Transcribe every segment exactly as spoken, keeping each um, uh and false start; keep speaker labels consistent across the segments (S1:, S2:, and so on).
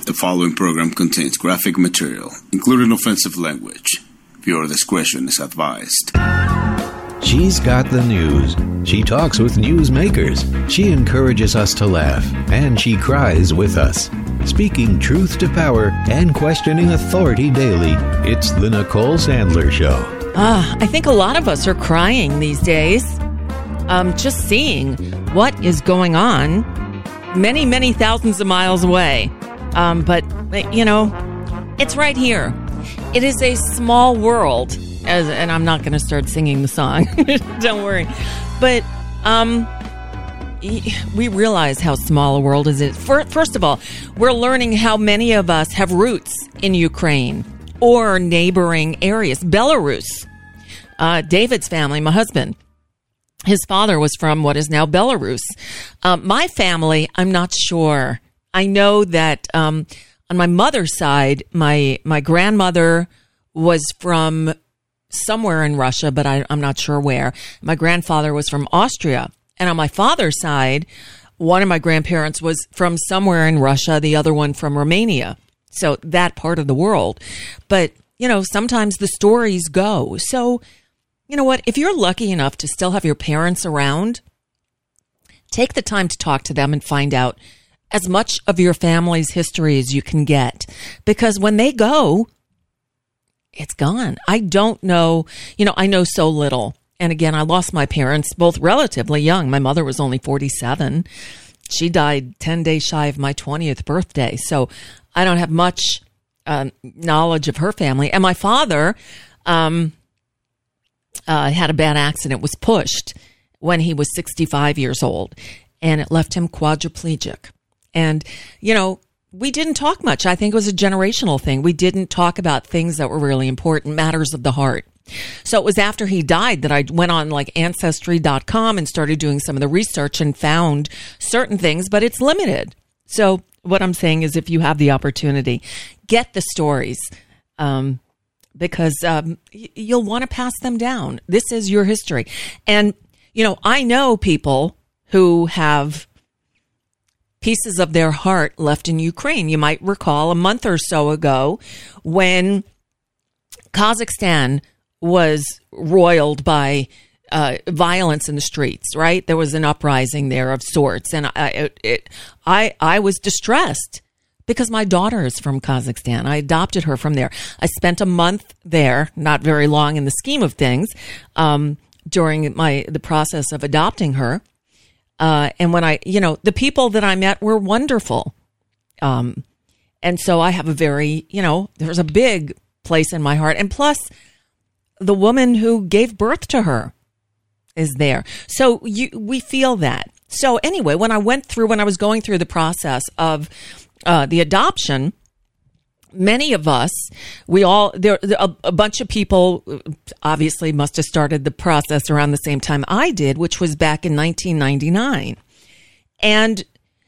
S1: The following program contains graphic material, including offensive language. Viewer discretion is advised.
S2: She's got the news. She talks with newsmakers. She encourages us to laugh, and she cries with us. Speaking truth to power and questioning authority daily, it's the Nicole Sandler Show.
S3: Ah, I think a lot of us are crying these days. Um, just seeing what is going on many, many thousands of miles away. Um, but, you know, it's right here. It is a small world. As, and I'm not going to start singing the song. Don't worry. But um, we realize how small a world is it. First of all, we're learning how many of us have roots in Ukraine or neighboring areas. Belarus. Uh, David's family, my husband, his father was from what is now Belarus. Um, my family, I'm not sure. I know that um, on my mother's side, my my grandmother was from somewhere in Russia, but I, I'm not sure where. My grandfather was from Austria. And on my father's side, one of my grandparents was from somewhere in Russia, the other one from Romania. So that part of the world. But, you know, sometimes the stories go. So, you know what? If you're lucky enough to still have your parents around, take the time to talk to them and find out as much of your family's history as you can get. Because when they go, it's gone. I don't know. You know, I know so little. And again, I lost my parents both relatively young. My mother was only forty-seven. She died ten days shy of my twentieth birthday. So I don't have much uh, knowledge of her family. And my father um, uh, had a bad accident, was pushed when he was sixty-five years old. And it left him quadriplegic. And, you know, we didn't talk much. I think it was a generational thing. We didn't talk about things that were really important, matters of the heart. So it was after he died that I went on like Ancestry dot com and started doing some of the research and found certain things, but it's limited. So what I'm saying is if you have the opportunity, get the stories um, because um, you'll want to pass them down. This is your history. And, you know, I know people who have pieces of their heart left in Ukraine. You might recall a month or so ago when Kazakhstan was roiled by uh, violence in the streets, right? There was an uprising there of sorts. And I, it, it, I, I was distressed because my daughter is from Kazakhstan. I adopted her from there. I spent a month there, not very long in the scheme of things, um, during my the process of adopting her. Uh, and when I, you know, the people that I met were wonderful. Um, and so I have a very, you know, there's a big place in my heart. And plus, the woman who gave birth to her is there. So you, we feel that. So anyway, when I went through, when I was going through the process of uh, the adoption, many of us, we all, there, a, a bunch of people obviously must have started the process around the same time I did, which was back in nineteen ninety-nine. And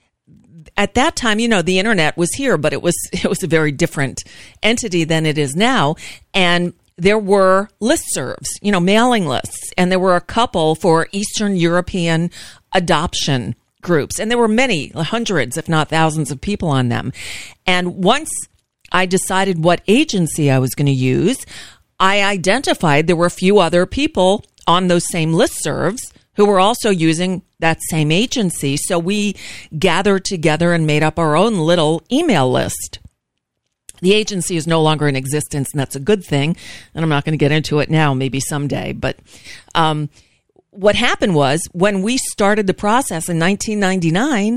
S3: at that time, you know, the internet was here, but it was, it was a very different entity than it is now. And there were listservs, you know, mailing lists, and there were a couple for Eastern European adoption groups. And there were many, hundreds, if not thousands of people on them. And once I decided what agency I was going to use, I identified there were a few other people on those same listservs who were also using that same agency. So we gathered together and made up our own little email list. The agency is no longer in existence, and that's a good thing. And I'm not going to get into it now, maybe someday. But um, what happened was when we started the process in nineteen ninety-nine,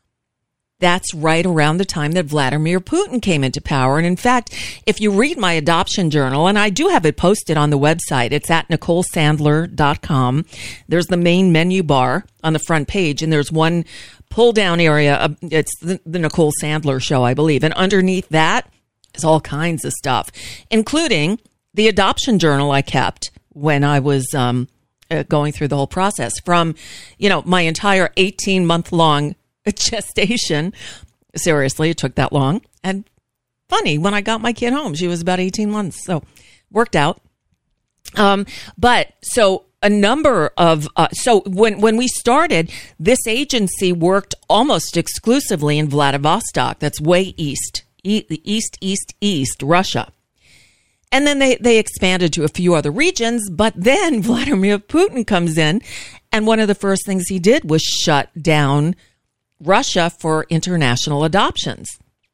S3: that's right around the time that Vladimir Putin came into power. And in fact, if you read my adoption journal, and I do have it posted on the website, it's at Nicole Sandler dot com. There's the main menu bar on the front page, and there's one pull down area. It's the, the Nicole Sandler Show, I believe. And underneath that is all kinds of stuff, including the adoption journal I kept when I was um, uh, going through the whole process from, you know, my entire eighteen month long gestation. Seriously, it took that long. And funny, when I got my kid home, she was about eighteen months. So worked out. Um, but so a number of, uh, so when, when we started, this agency worked almost exclusively in Vladivostok. That's way east, e- the East, East, East, Russia. And then they, they expanded to a few other regions, but then Vladimir Putin comes in, and one of the first things he did was shut down Russia for international adoptions.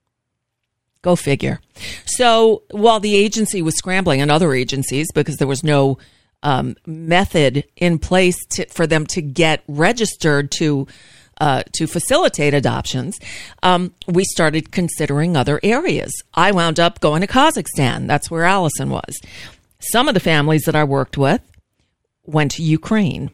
S3: Go figure. So while the agency was scrambling, and other agencies, because there was no um, method in place to, for them to get registered to uh, to facilitate adoptions, um, we started considering other areas. I wound up going to Kazakhstan. That's where Allison was. Some of the families that I worked with went to Ukraine.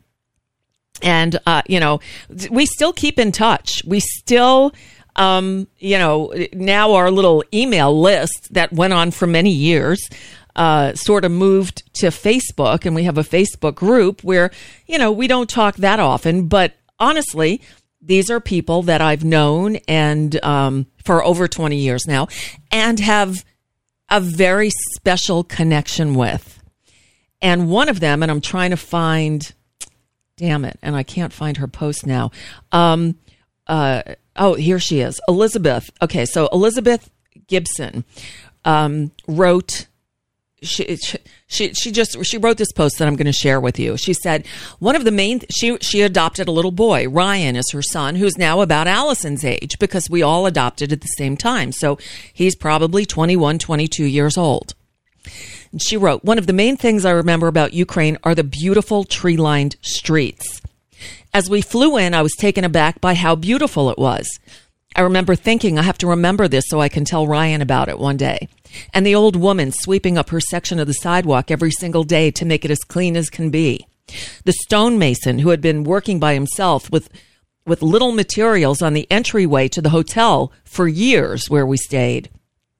S3: And, uh, you know, we still keep in touch. We still... Um, you know, now our little email list that went on for many years uh, sort of moved to Facebook, and we have a Facebook group where, you know, we don't talk that often, but honestly, these are people that I've known and um, for over twenty years now and have a very special connection with. And one of them, and I'm trying to find, damn it, and I can't find her post now. Um, uh, Oh, here she is. Elizabeth. Okay, so Elizabeth Gibson um, wrote, she, she she just, she wrote this post that I'm going to share with you. She said, one of the main, she, she adopted a little boy. Ryan is her son, who's now about Allison's age, because we all adopted at the same time. So he's probably twenty-one, twenty-two years old. And she wrote, one of the main things I remember about Ukraine are the beautiful tree-lined streets. As we flew in, I was taken aback by how beautiful it was. I remember thinking, I have to remember this so I can tell Ryan about it one day. And the old woman sweeping up her section of the sidewalk every single day to make it as clean as can be. The stonemason who had been working by himself with, with little materials on the entryway to the hotel for years where we stayed.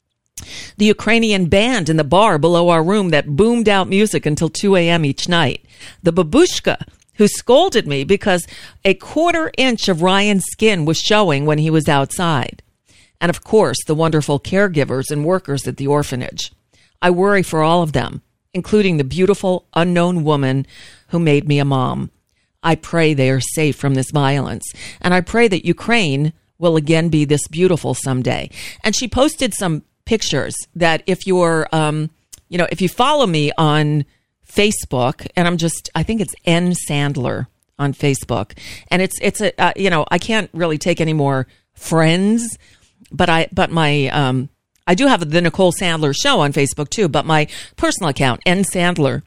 S3: The Ukrainian band in the bar below our room that boomed out music until two a.m. each night. The babushka who scolded me because a quarter inch of Ryan's skin was showing when he was outside. And of course, the wonderful caregivers and workers at the orphanage. I worry for all of them, including the beautiful unknown woman who made me a mom. I pray they are safe from this violence. And I pray that Ukraine will again be this beautiful someday. And she posted some pictures that if you're, um, you know, if you follow me on Facebook, and I'm just, I think it's N Sandler on Facebook, and it's, it's a, uh, you know, I can't really take any more friends, but I, but my, um, I do have the Nicole Sandler Show on Facebook too, but my personal account, N Sandler,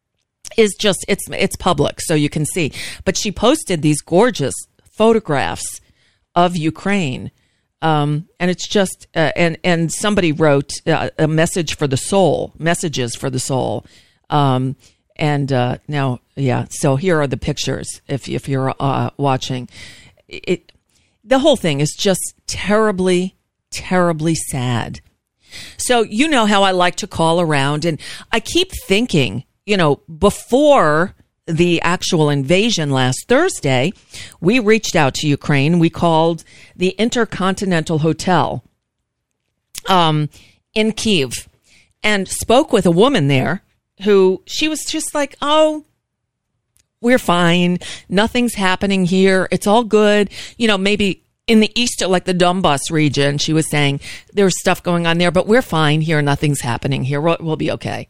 S3: is just, it's, it's public, so you can see. But she posted these gorgeous photographs of Ukraine. Um, and it's just, uh, and, and somebody wrote uh, a message for the soul, messages for the soul. Um, and, uh, now, yeah, so here are the pictures if, if you're, uh, watching it. The whole thing is just terribly, terribly sad. So, you know how I like to call around, and I keep thinking, you know, before the actual invasion last Thursday, we reached out to Ukraine. We called the Intercontinental Hotel, um, in Kyiv and spoke with a woman there who she was just like, oh, we're fine. Nothing's happening here. It's all good. You know, maybe in the east, like the Donbas region, she was saying there's stuff going on there, but we're fine here. Nothing's happening here. We'll, we'll be okay.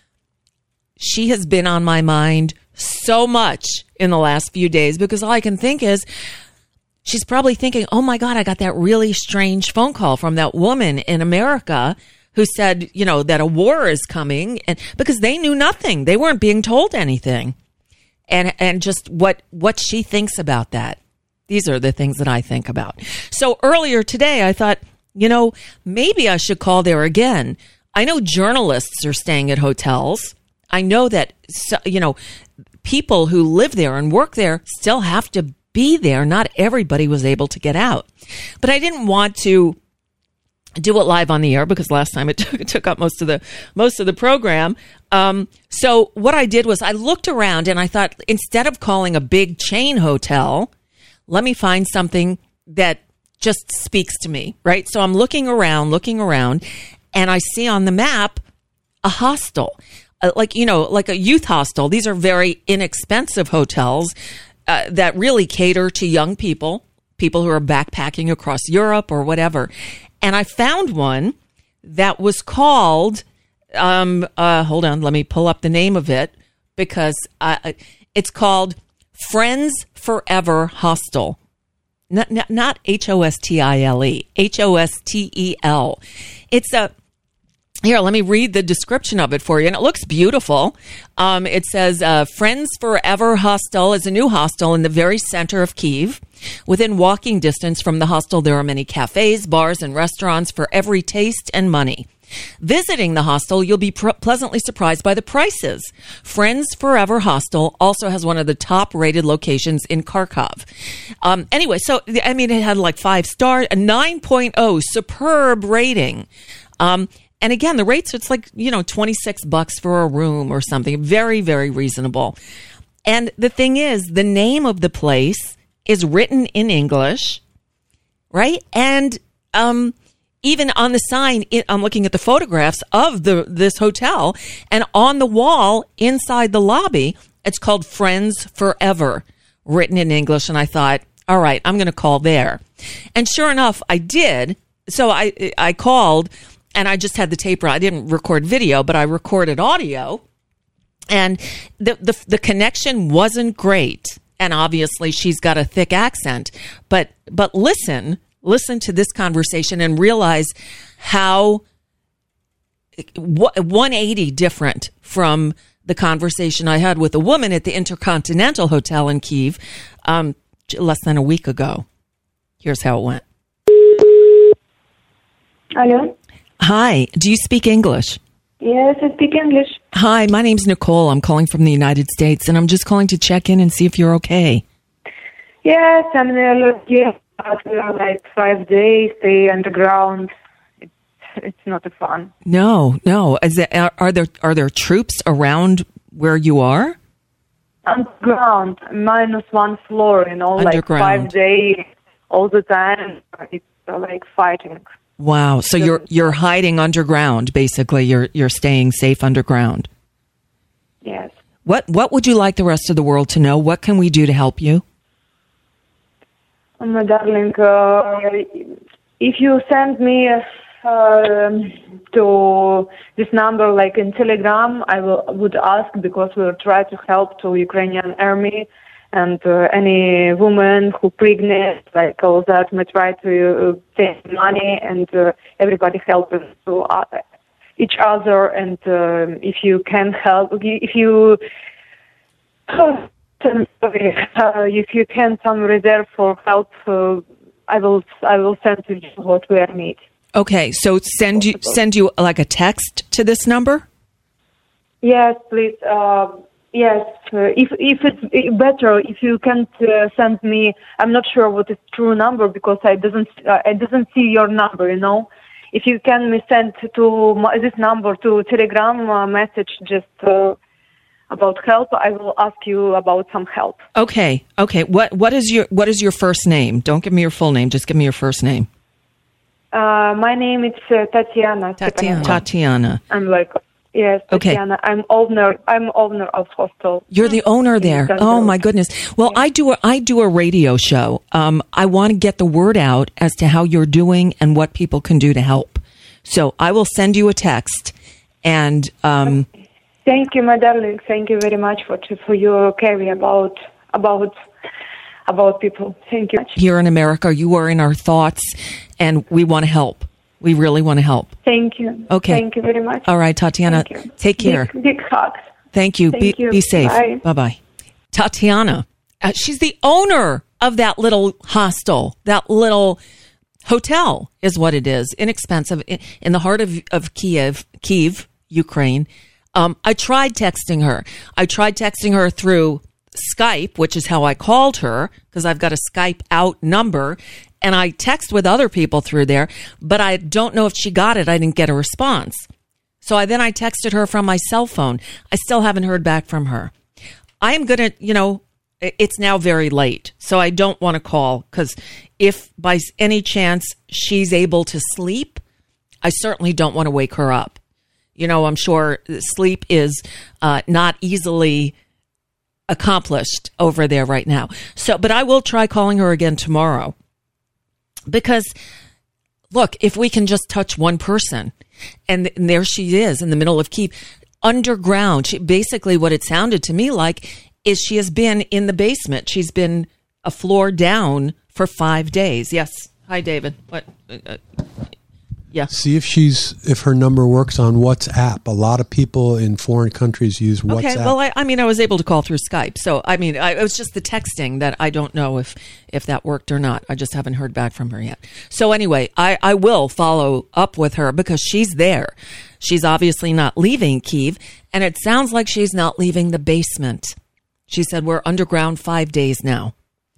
S3: She has been on my mind so much in the last few days because all I can think is she's probably thinking, oh my God, I got that really strange phone call from that woman in America who said, you know, that a war is coming, and because they knew nothing. They weren't being told anything. And and just what what she thinks about that. These are the things that I think about. So earlier today, I thought, you know, maybe I should call there again. I know journalists are staying at hotels. I know that, you know, people who live there and work there still have to be there. Not everybody was able to get out. But I didn't want to do it live on the air because last time it took, it took up most of the most of the program. Um, so what I did was I looked around and I thought, instead of calling a big chain hotel, let me find something that just speaks to me, right? So I'm looking around, looking around, and I see on the map a hostel, uh, like, you know, like a youth hostel. These are very inexpensive hotels uh, that really cater to young people, people who are backpacking across Europe or whatever. And I found one that was called, um, uh, hold on, let me pull up the name of it because uh, it's called Friends Forever Hostel. Not, not, not H O S T I L E, H O S T E L. It's a, here, let me read the description of it for you. And it looks beautiful. Um, it says, uh, Friends Forever Hostel is a new hostel in the very center of Kyiv. Within walking distance from the hostel, there are many cafes, bars, and restaurants for every taste and money. Visiting the hostel, you'll be pr- pleasantly surprised by the prices. Friends Forever Hostel also has one of the top-rated locations in Kharkov. Um, anyway, so, I mean, it had like five star, a nine point oh, superb rating. Um, And again, the rates, it's like, you know, twenty-six bucks for a room or something. Very, very reasonable. And the thing is, the name of the place is written in English, right? And um, even on the sign, it, I'm looking at the photographs of the this hotel, and on the wall inside the lobby, it's called Friends Forever, written in English. And I thought, all right, I'm going to call there. And sure enough, I did. So I I called. And I just had the tape. I didn't record video, but I recorded audio. And the, the the connection wasn't great. And obviously, she's got a thick accent. But but listen, listen to this conversation and realize how one eighty different from the conversation I had with a woman at the Intercontinental Hotel in Kyiv um, less than a week ago. Here's how it went.
S4: Hello.
S3: Hi, do you speak English?
S4: Yes, I speak English.
S3: Hi, my name's Nicole. I'm calling from the United States, and I'm just calling to check in and see if you're okay.
S4: Yes, I'm there. Yes, like five days, stay underground. It's it's not a fun.
S3: No, no. Is there, are, are there are there troops around where you are?
S4: Underground, minus one floor. You know, like five days, all the time. It's uh, like fighting.
S3: Wow. So you're you're hiding underground, basically. You're you're staying safe underground.
S4: Yes.
S3: What what would you like the rest of the world to know? What can we do to help you?
S4: Oh, my darling, uh, if you send me uh, to this number, like in Telegram, I will would ask, because we'll try to help to Ukrainian army. And uh, any woman who pregnant, like all that, we try to uh, save money, and uh, everybody helps to uh, each other. And uh, if you can help, if you uh, if you can some reserve for help, uh, I will I will send to you what we need.
S3: Okay, so send you send you like a text to this number.
S4: Yes, please. Uh, Yes, uh, if if it's better, if you can uh, send me, I'm not sure what is true number, because I doesn't uh, I doesn't see your number. You know, if you can me send to my, this number to Telegram uh, message just uh, about help, I will ask you about some help.
S3: Okay, okay. What what is your what is your first name? Don't give me your full name. Just give me your first name.
S4: Uh, my name is uh, Tatiana.
S3: Tatiana. Tatiana.
S4: I'm like. Yes, Tatiana. Okay. I'm owner. I'm owner of hostel.
S3: You're the owner there. Oh my goodness. Well, I do a I do a radio show. Um, I want to get the word out as to how you're doing and what people can do to help. So I will send you a text. And um,
S4: thank you, my darling. Thank you very much for for your care about about about people. Thank you.
S3: Here in America, you are in our thoughts, and we want to help. We really want to help.
S4: Thank you.
S3: Okay.
S4: Thank you very much.
S3: All right, Tatiana, take care.
S4: Big, big hugs.
S3: Thank you.
S4: Thank
S3: be,
S4: you.
S3: be safe.
S4: Bye.
S3: Bye-bye. Tatiana, uh, she's the owner of that little hostel, that little hotel is what it is. Inexpensive in, in the heart of, of Kiev, Kyiv, Ukraine. Um, I tried texting her. I tried texting her through Skype, which is how I called her, because I've got a Skype out number. And I text with other people through there, but I don't know if she got it. I didn't get a response. So I then I texted her from my cell phone. I still haven't heard back from her. I am going to, you know, it's now very late, so I don't want to call, because if by any chance she's able to sleep, I certainly don't want to wake her up. You know, I'm sure sleep is uh, not easily accomplished over there right now. So, but I will try calling her again tomorrow. Because look, if we can just touch one person, and, and there she is in the middle of Kyiv, underground. She, basically, what it sounded to me like is she has been in the basement. She's been a floor down for five days. Yes. Hi, David. What? Uh, yeah.
S5: See if she's if her number works on WhatsApp. A lot of people in foreign countries use WhatsApp.
S3: Okay. Well, I, I mean, I was able to call through Skype. So, I mean, I, it was just the texting that I don't know if if that worked or not. I just haven't heard back from her yet. So, anyway, I, I will follow up with her because she's there. She's obviously not leaving Kyiv, and it sounds like she's not leaving the basement. She said, we're underground five days now.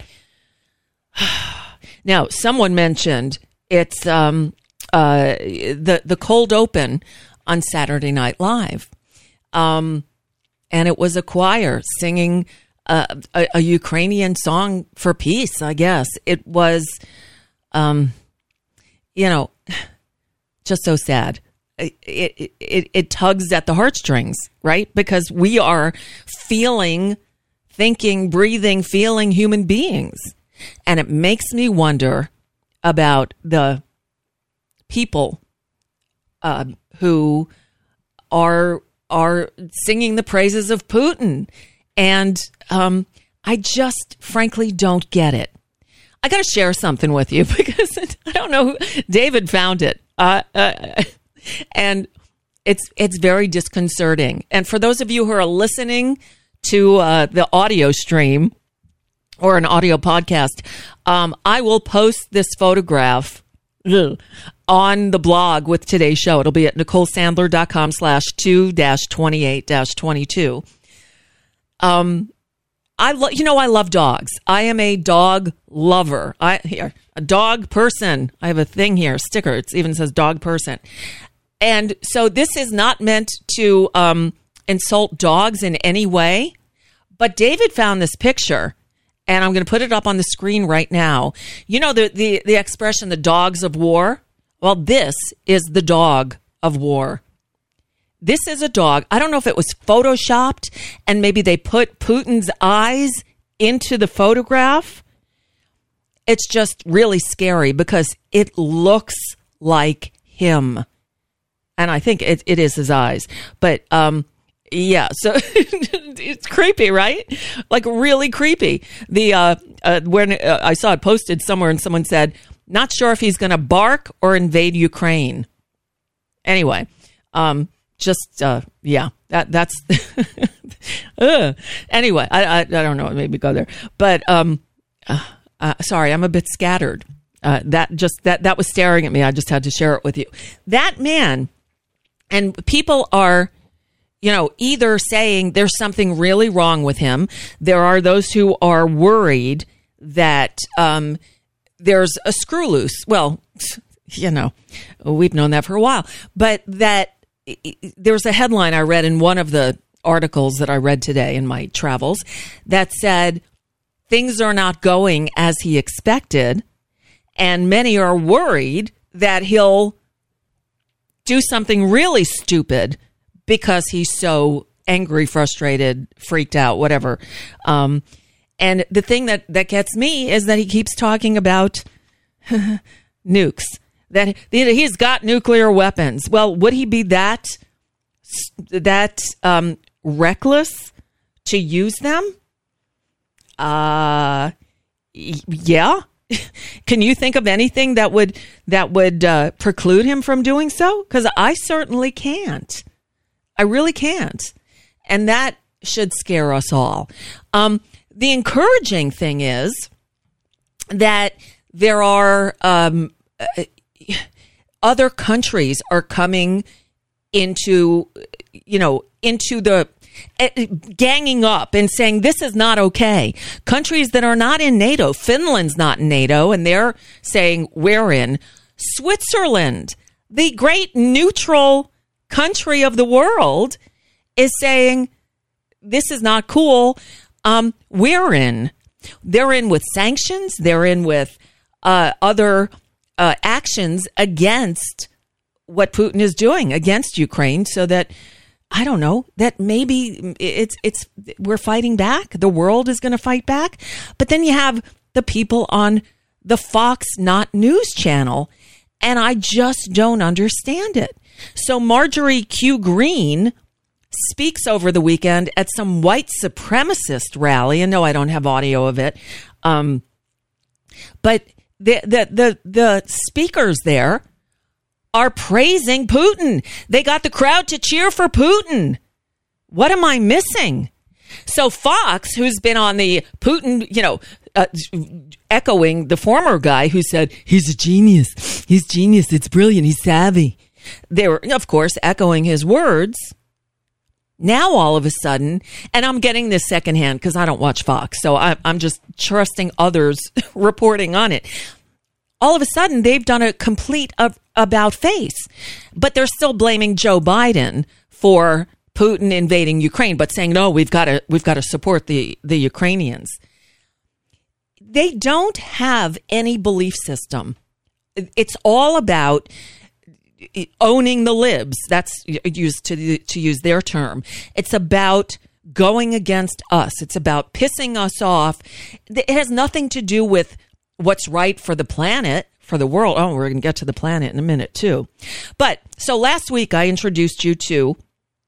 S3: Now, someone mentioned it's um, uh, the, the cold open on Saturday Night Live. Um, and it was a choir singing a, a, a Ukrainian song for peace, I guess. It was, um, you know, just so sad. It, it, it, it tugs at the heartstrings, right? Because we are feeling, thinking, breathing, feeling human beings. And it makes me wonder about the people uh, who are are singing the praises of Putin. And um, I just frankly don't get it. I got to share something with you because I don't know who, David found it. Uh, uh, and it's it's very disconcerting. And for those of you who are listening to uh, the audio stream or an audio podcast, um, I will post this photograph ugh, on the blog with today's show. It'll be at NicoleSandler.com slash two dash twenty-eight dash twenty-two. Um, I lo- you know, I love dogs. I am a dog lover. I here a dog person. I have a thing here, sticker. It even says dog person. And so this is not meant to um, insult dogs in any way. But David found this picture, and I'm going to put it up on the screen right now. You know the the the expression, the dogs of war? Well, this is the dog of war. This is a dog. I don't know if it was photoshopped and maybe they put Putin's eyes into the photograph. It's just really scary because it looks like him. And I think it, it is his eyes. But, um, yeah, so it's creepy, right? Like really creepy. The uh, uh, when uh, I saw it posted somewhere and someone said, not sure if he's going to bark or invade Ukraine. Anyway, um, just, uh, yeah, that that's, anyway, I, I I don't know, maybe go there. But, um, uh, uh, sorry, I'm a bit scattered. Uh, that just, that, that was staring at me. I just had to share it with you. That man, and people are, you know, either saying there's something really wrong with him. There are those who are worried that um, there's a screw loose. Well, you know, we've known that for a while. But that there's a headline I read in one of the articles that I read today in my travels that said things are not going as he expected. And many are worried that he'll do something really stupid because he's so angry, frustrated, freaked out, whatever. Um, and the thing that, that gets me is that he keeps talking about nukes, that he's got nuclear weapons. Well, would he be that, that um, reckless to use them? Uh, yeah. Can you think of anything that would that would uh, preclude him from doing so? Because I certainly can't. I really can't. And that should scare us all. Um, the encouraging thing is that there are um, other countries are coming into, you know, into the ganging up and saying this is not okay. Countries that are not in NATO, Finland's not in NATO, and they're saying we're in. Switzerland, the great neutral country of the world, is saying this is not cool. Um, we're in. They're in with sanctions. They're in with uh, other uh, actions against what Putin is doing against Ukraine, so that I don't know, that maybe it's it's we're fighting back. The world is going to fight back. But then you have the people on the Fox Not News channel, And I just don't understand it. So Marjorie Q. Green speaks over the weekend at some white supremacist rally. And no, I don't have audio of it. Um, but the, the, the, the speakers there are praising Putin. They got the crowd to cheer for Putin. What am I missing? So Fox, who's been on the Putin, you know, uh, echoing the former guy who said, he's a genius. He's genius. It's brilliant. He's savvy. They were, of course, echoing his words. Now, all of a sudden, and I'm getting this secondhand because I don't watch Fox, so I, I'm just trusting others reporting on it. All of a sudden, they've done a complete of, about face, but they're still blaming Joe Biden for Putin invading Ukraine, but saying, no, we've got to we've got to support the, the Ukrainians. They don't have any belief system. It's all about owning the libs. That's used to to use their term. It's about going against us. It's about pissing us off. It has nothing to do with what's right for the planet, for the world. Oh, we're going to get to the planet in a minute too. But so last week I introduced you to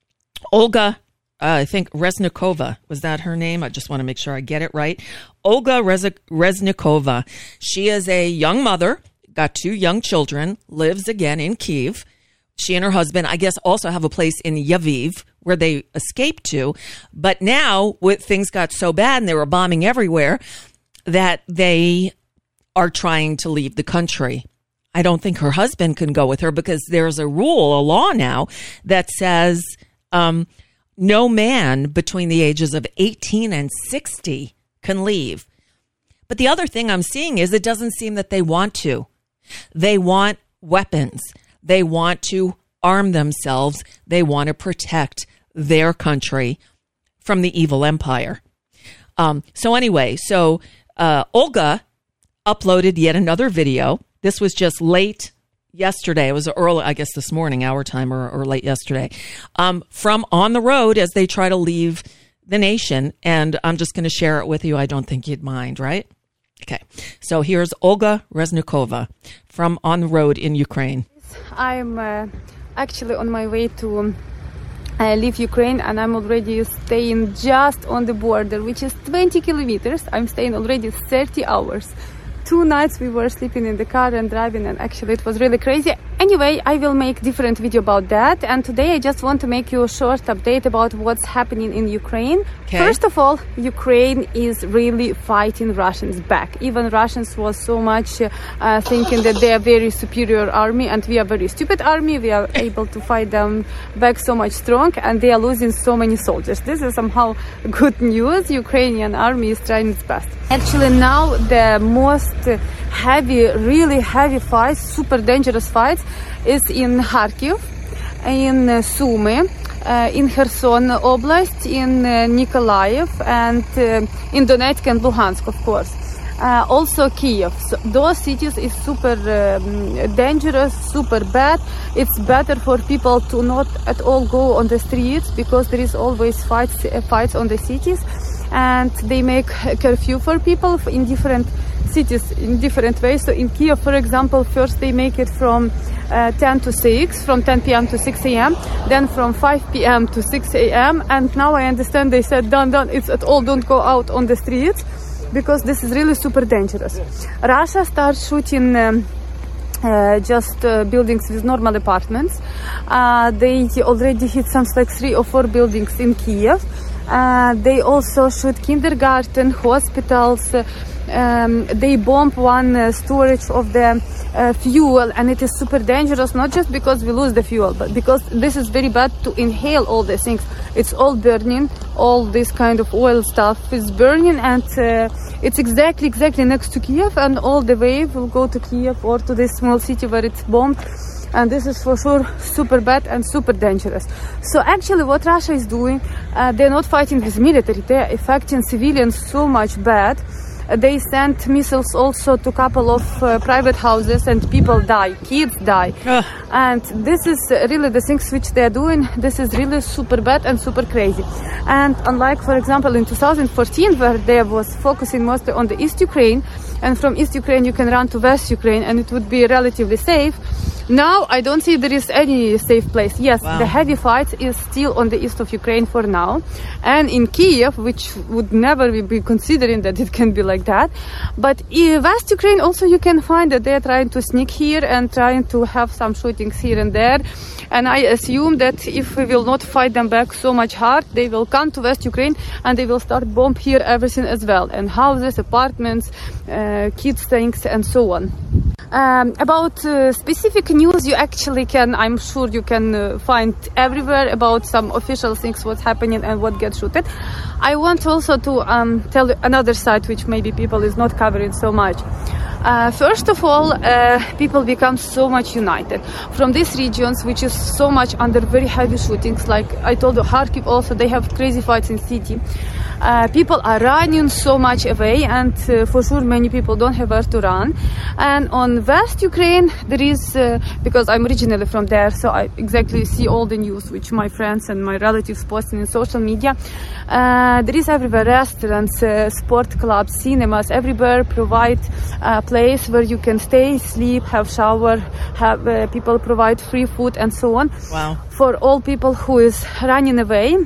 S3: Olga, uh, I think Reznikova, was that her name? I just want to make sure I get it right. Olga Rez- Reznikova. She is a young mother, got two young children, lives again in Kyiv. She and her husband, I guess, also have a place in Lviv where they escaped to. But now with things got so bad and they were bombing everywhere that they are trying to leave the country. I don't think her husband can go with her because there's a rule, a law now that says Um, no man between the ages of eighteen and sixty can leave. But the other thing I'm seeing is it doesn't seem that they want to. They want weapons. They want to arm themselves. They want to protect their country from the evil empire. Um, so anyway, so uh, Olga uploaded yet another video. This was just late yesterday. It was early, I guess this morning, our time, or, or late yesterday, um, from on the road as they try to leave the nation. And I'm just going to share it with you. I don't think you'd mind, right? Okay. So here's Olga Reznikova from on the road in Ukraine.
S6: I'm uh, actually on my way to uh, leave Ukraine, and I'm already staying just on the border, which is twenty kilometers. I'm staying already thirty hours. Two nights we were sleeping in the car and driving, and actually it was really crazy. Anyway, I will make different video about that, and today I just want to make you a short update about what's happening in Ukraine. Okay. First of all, Ukraine is really fighting Russians back. Even Russians was so much uh, thinking that they are very superior army and we are very stupid army. We are able to fight them back so much strong, and they are losing so many soldiers. This is somehow good news. Ukrainian army is trying its best. Actually, now the most heavy, really heavy fights, super dangerous fights, is in Kharkiv, in uh, Sumy, uh, in Kherson Oblast, in uh, Nikolaev, and uh, in Donetsk and Luhansk, of course. Uh, also Kyiv. So those cities is super um, dangerous, super bad. It's better for people to not at all go on the streets because there is always fights, uh, fights on the cities. And they make curfew for people in different cities in different ways. So in Kyiv, for example, first they make it from uh, ten to six, from ten p.m. to six a.m., then from five p.m. to six a.m. And now I understand they said, done, done, it's at all, don't go out on the streets because this is really super dangerous. Russia starts shooting um, Uh, just uh, buildings with normal apartments. Uh, they already hit something like three or four buildings in Kyiv. Uh, they also shoot kindergarten, hospitals. Um, they bomb one uh, storage of the uh, fuel, and it is super dangerous, not just because we lose the fuel, but because this is very bad to inhale all these things. It's all burning, all this kind of oil stuff is burning, and uh, it's exactly, exactly next to Kyiv, and all the wave will go to Kyiv or to this small city where it's bombed. And this is for sure super bad and super dangerous. So actually what Russia is doing, uh, they're not fighting with military, they're affecting civilians so much bad. They sent missiles also to a couple of uh, private houses, and people die, kids die.
S3: Ugh.
S6: And this is really the things which they are doing. This is really super bad and super crazy. And unlike, for example, in two thousand fourteen, where they was focusing mostly on the East Ukraine, and from East Ukraine you can run to West Ukraine and it would be relatively safe. Now I don't see there is any safe place. Yes,
S3: wow.
S6: The heavy fight is still on the east of Ukraine for now, and in Kiev, which would never be considering that it can be like that. But in West Ukraine also you can find that they are trying to sneak here and trying to have some shootings here and there. And I assume that if we will not fight them back so much hard, they will come to West Ukraine and they will start bomb here everything as well, and houses, apartments, uh, kids things, and so on. Um, about uh, specific news, you actually can, I'm sure you can uh, find everywhere about some official things, what's happening and what gets shooted. I want also to um, tell you another side which maybe people is not covering so much. Uh, first of all, uh, people become so much united from these regions, which is so much under very heavy shootings. Like I told you, Kharkiv also, they have crazy fights in city. Uh, people are running so much away, and uh, for sure many people don't have where to run. And on West Ukraine, there is, uh, because I'm originally from there, so I exactly see all the news which my friends and my relatives posting in social media. Uh, there is everywhere restaurants, uh, sport clubs, cinemas, everywhere provide a place where you can stay, sleep, have shower, have uh, people provide free food and so on.
S3: Wow.
S6: For all people who is running away,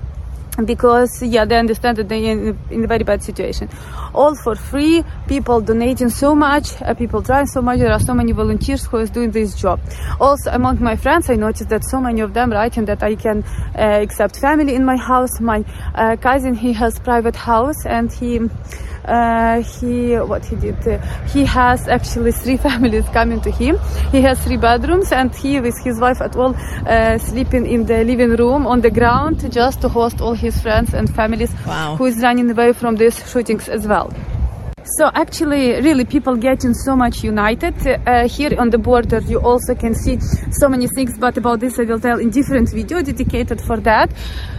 S6: because yeah, they understand that they're in, in a very bad situation. All for free, people donating so much, uh, people trying so much. There are so many volunteers who is doing this job. Also among my friends, I noticed that so many of them writing that I can uh, accept family in my house. My uh, cousin, he has private house, and he Uh, he what he did uh, he has actually three families coming to him. He has three bedrooms, and he with his wife at all uh, sleeping in the living room on the ground just to host all his friends and families.
S3: Wow.
S6: Who is running away from these shootings as well. So actually, really, people getting so much united. Uh, here on the border, you also can see so many things, but about this I will tell in different video dedicated for that.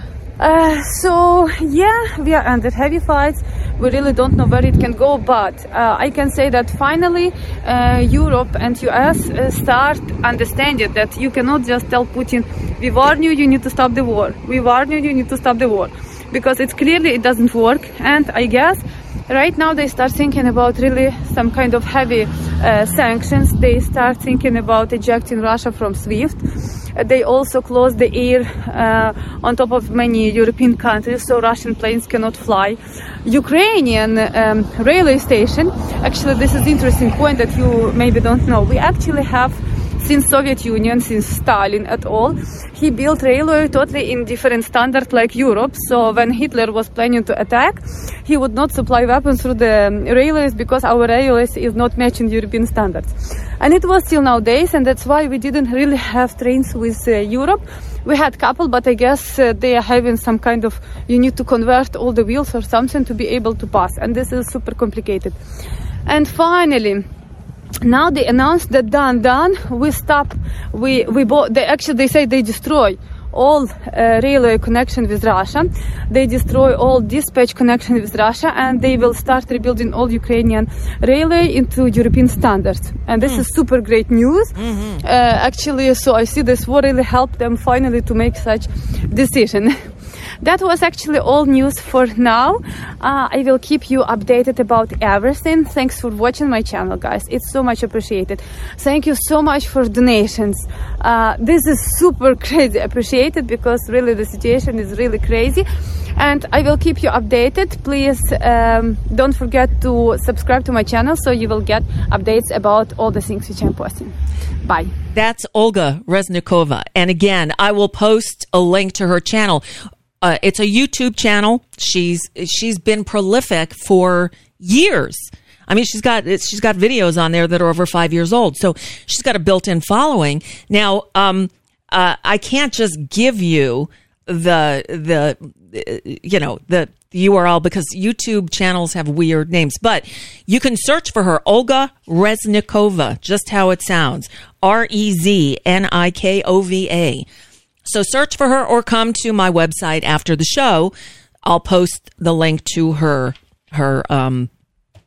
S6: Uh, so yeah, we are under heavy fights. We really don't know where it can go, but uh, I can say that finally uh, Europe and U S uh, start understanding that you cannot just tell Putin, we warn you, you need to stop the war. We warn you, you need to stop the war. Because it's clearly it doesn't work. And I guess right now they start thinking about really some kind of heavy uh, sanctions. They start thinking about ejecting Russia from SWIFT. They also closed the air uh, on top of many European countries, so Russian planes cannot fly. Ukrainian um, railway station, actually this is an interesting point that you maybe don't know. We actually have, since Soviet Union, since Stalin at all, he built railway totally in different standard like Europe. So when Hitler was planning to attack, he would not supply weapons through the railways because our railways is not matching European standards. And it was till nowadays, and that's why we didn't really have trains with uh, Europe. We had couple, but I guess uh, they are having some kind of, you need to convert all the wheels or something to be able to pass, and this is super complicated. And finally, now they announced that done, done, we stop, we, we bought, they actually, they say they destroy all uh, railway connection with Russia. They destroy all dispatch connection with Russia, and they will start rebuilding all Ukrainian railway into European standards. And this mm. is super great news. Mm-hmm. Uh, actually, so I see this war really helped them finally to make such decision. That was actually all news for now. Uh, I will keep you updated about everything. Thanks for watching my channel, guys. It's so much appreciated. Thank you so much for donations. Uh, this is super crazy appreciated because really the situation is really crazy. And I will keep you updated. Please um, don't forget to subscribe to my channel so you will get updates about all the things which I'm posting. Bye.
S3: That's Olga Reznikova. And again, I will post a link to her channel. Uh, it's a YouTube channel. She's she's been prolific for years. I mean, she's got she's got videos on there that are over five years old. So she's got a built-in following. Now, um, uh, I can't just give you the the you know the U R L because YouTube channels have weird names. But you can search for her, Olga Reznikova, just how it sounds, R E Z N I K O V A. So search for her or come to my website after the show. I'll post the link to her her um,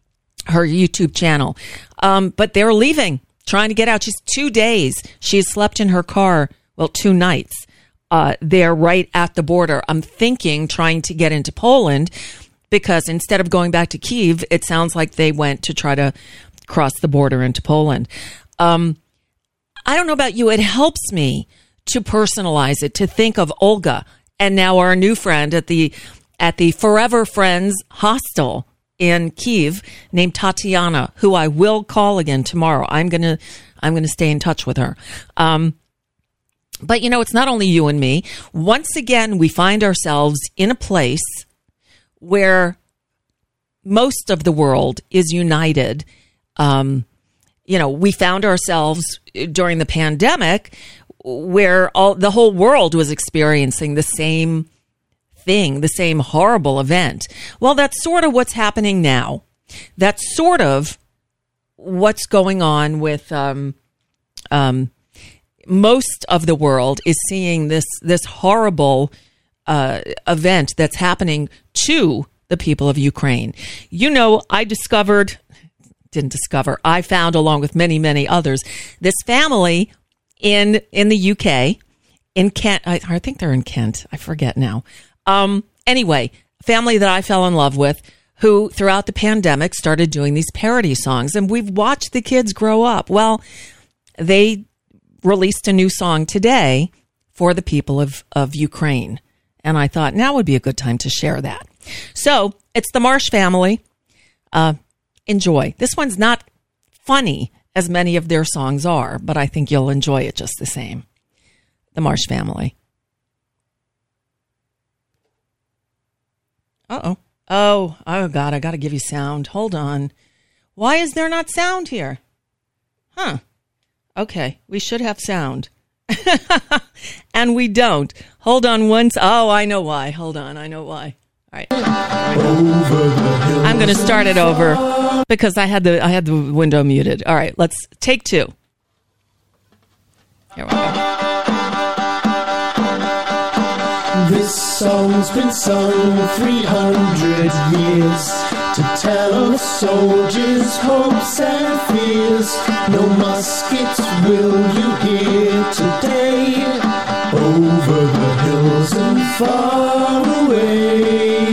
S3: her YouTube channel. Um, but they're leaving, trying to get out. She's two days. She has slept in her car, well, two nights. Uh, they're right at the border. I'm thinking trying to get into Poland because instead of going back to Kyiv, it sounds like they went to try to cross the border into Poland. Um, I don't know about you. It helps me to personalize it, to think of Olga and now our new friend at the at the Forever Friends hostel in Kyiv named Tatiana, who I will call again tomorrow. I'm gonna I'm gonna stay in touch with her. Um, But, you know, it's not only you and me. Once again, we find ourselves in a place where most of the world is united. Um, you know, we found ourselves during the pandemic where all the whole world was experiencing the same thing, the same horrible event. Well, that's sort of what's happening now. That's sort of what's going on with um, um most of the world is seeing this this horrible uh, event that's happening to the people of Ukraine. You know, I discovered, didn't discover, I found along with many, many others, this family in in the U K, in Kent. I, I think they're in Kent. I forget now. Um, anyway, family that I fell in love with, who throughout the pandemic started doing these parody songs, and we've watched the kids grow up. Well, they released a new song today for the people of, of Ukraine. And I thought now would be a good time to share that. So it's the Marsh Family. Uh, enjoy. This one's not funny as many of their songs are, but I think you'll enjoy it just the same. The Marsh Family. Uh-oh. Oh, oh God, I got to give you sound. Hold on. Why is there not sound here? Huh. Okay, we should have sound. And we don't. Hold on once. Oh, I know why. Hold on, I know why. All right. I'm going to start it over because I had the I had the window muted. All right, let's take two. Here we go.
S7: This song's been sung three hundred years to tell the soldiers' hopes and fears. No muskets will you hear today over the hills and far away.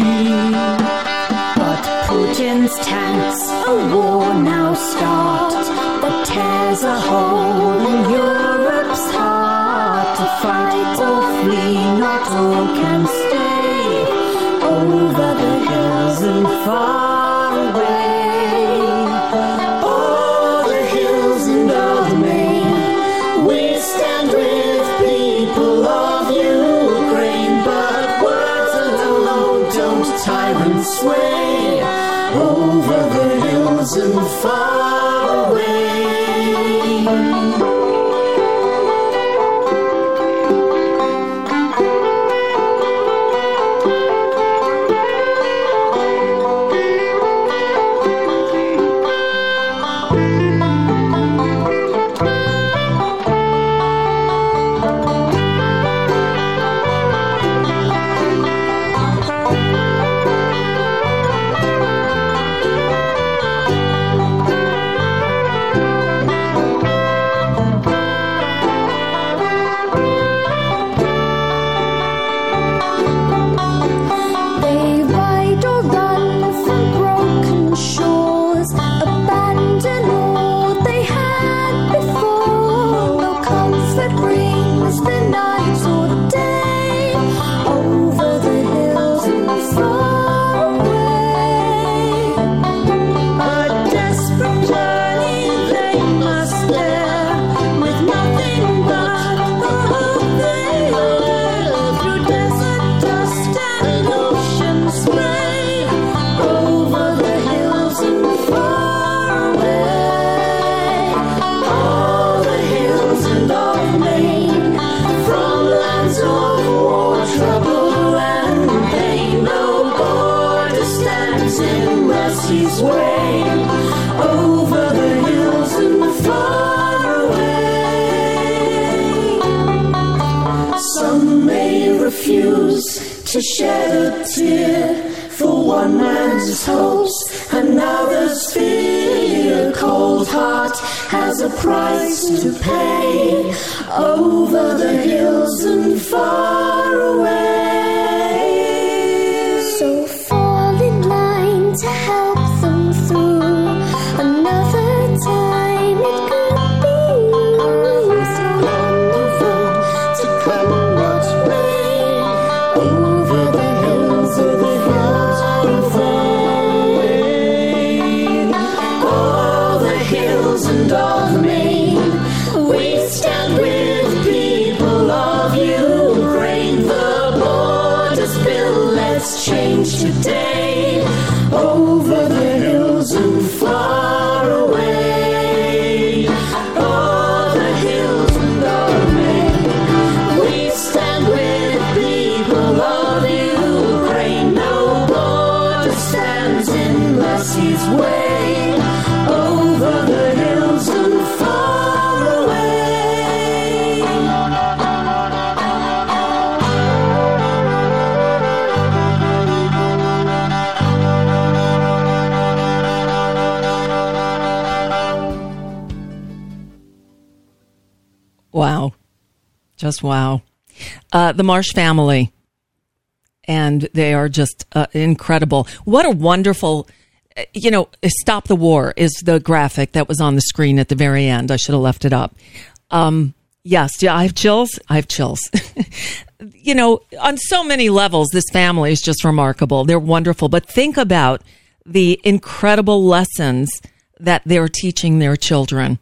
S8: But Putin's tanks a war now start that tears a hole in Europe's heart. To fight or flee, not all can stay over the hills and far away. O'er the hills and of Maine, we stand with people of Ukraine. But words alone don't tyrants sway over the hills and far away. To shed a tear
S7: For one man's hopes, another's fear. Cold heart has a price to pay. Over the hills and far away.
S8: So fall in line to help them through another time it could be. So on the road to come what may. Over the hills of the
S7: all the hills and all the main, we stand with people of Ukraine. The borders built, let's change today. Over the hills and far away. All the hills and all the main, we stand with people of Ukraine. No border stands in mercy's way. Over the hills and far away.
S3: Wow. Just wow. Uh, the Marsh Family. And they are just uh, incredible. What a wonderful, uh, you know, Stop the War is the graphic that was on the screen at the very end. I should have left it up. Um, yes, yeah, I have chills. I have chills. You know, on so many levels, this family is just remarkable. They're wonderful. But think about the incredible lessons that they're teaching their children.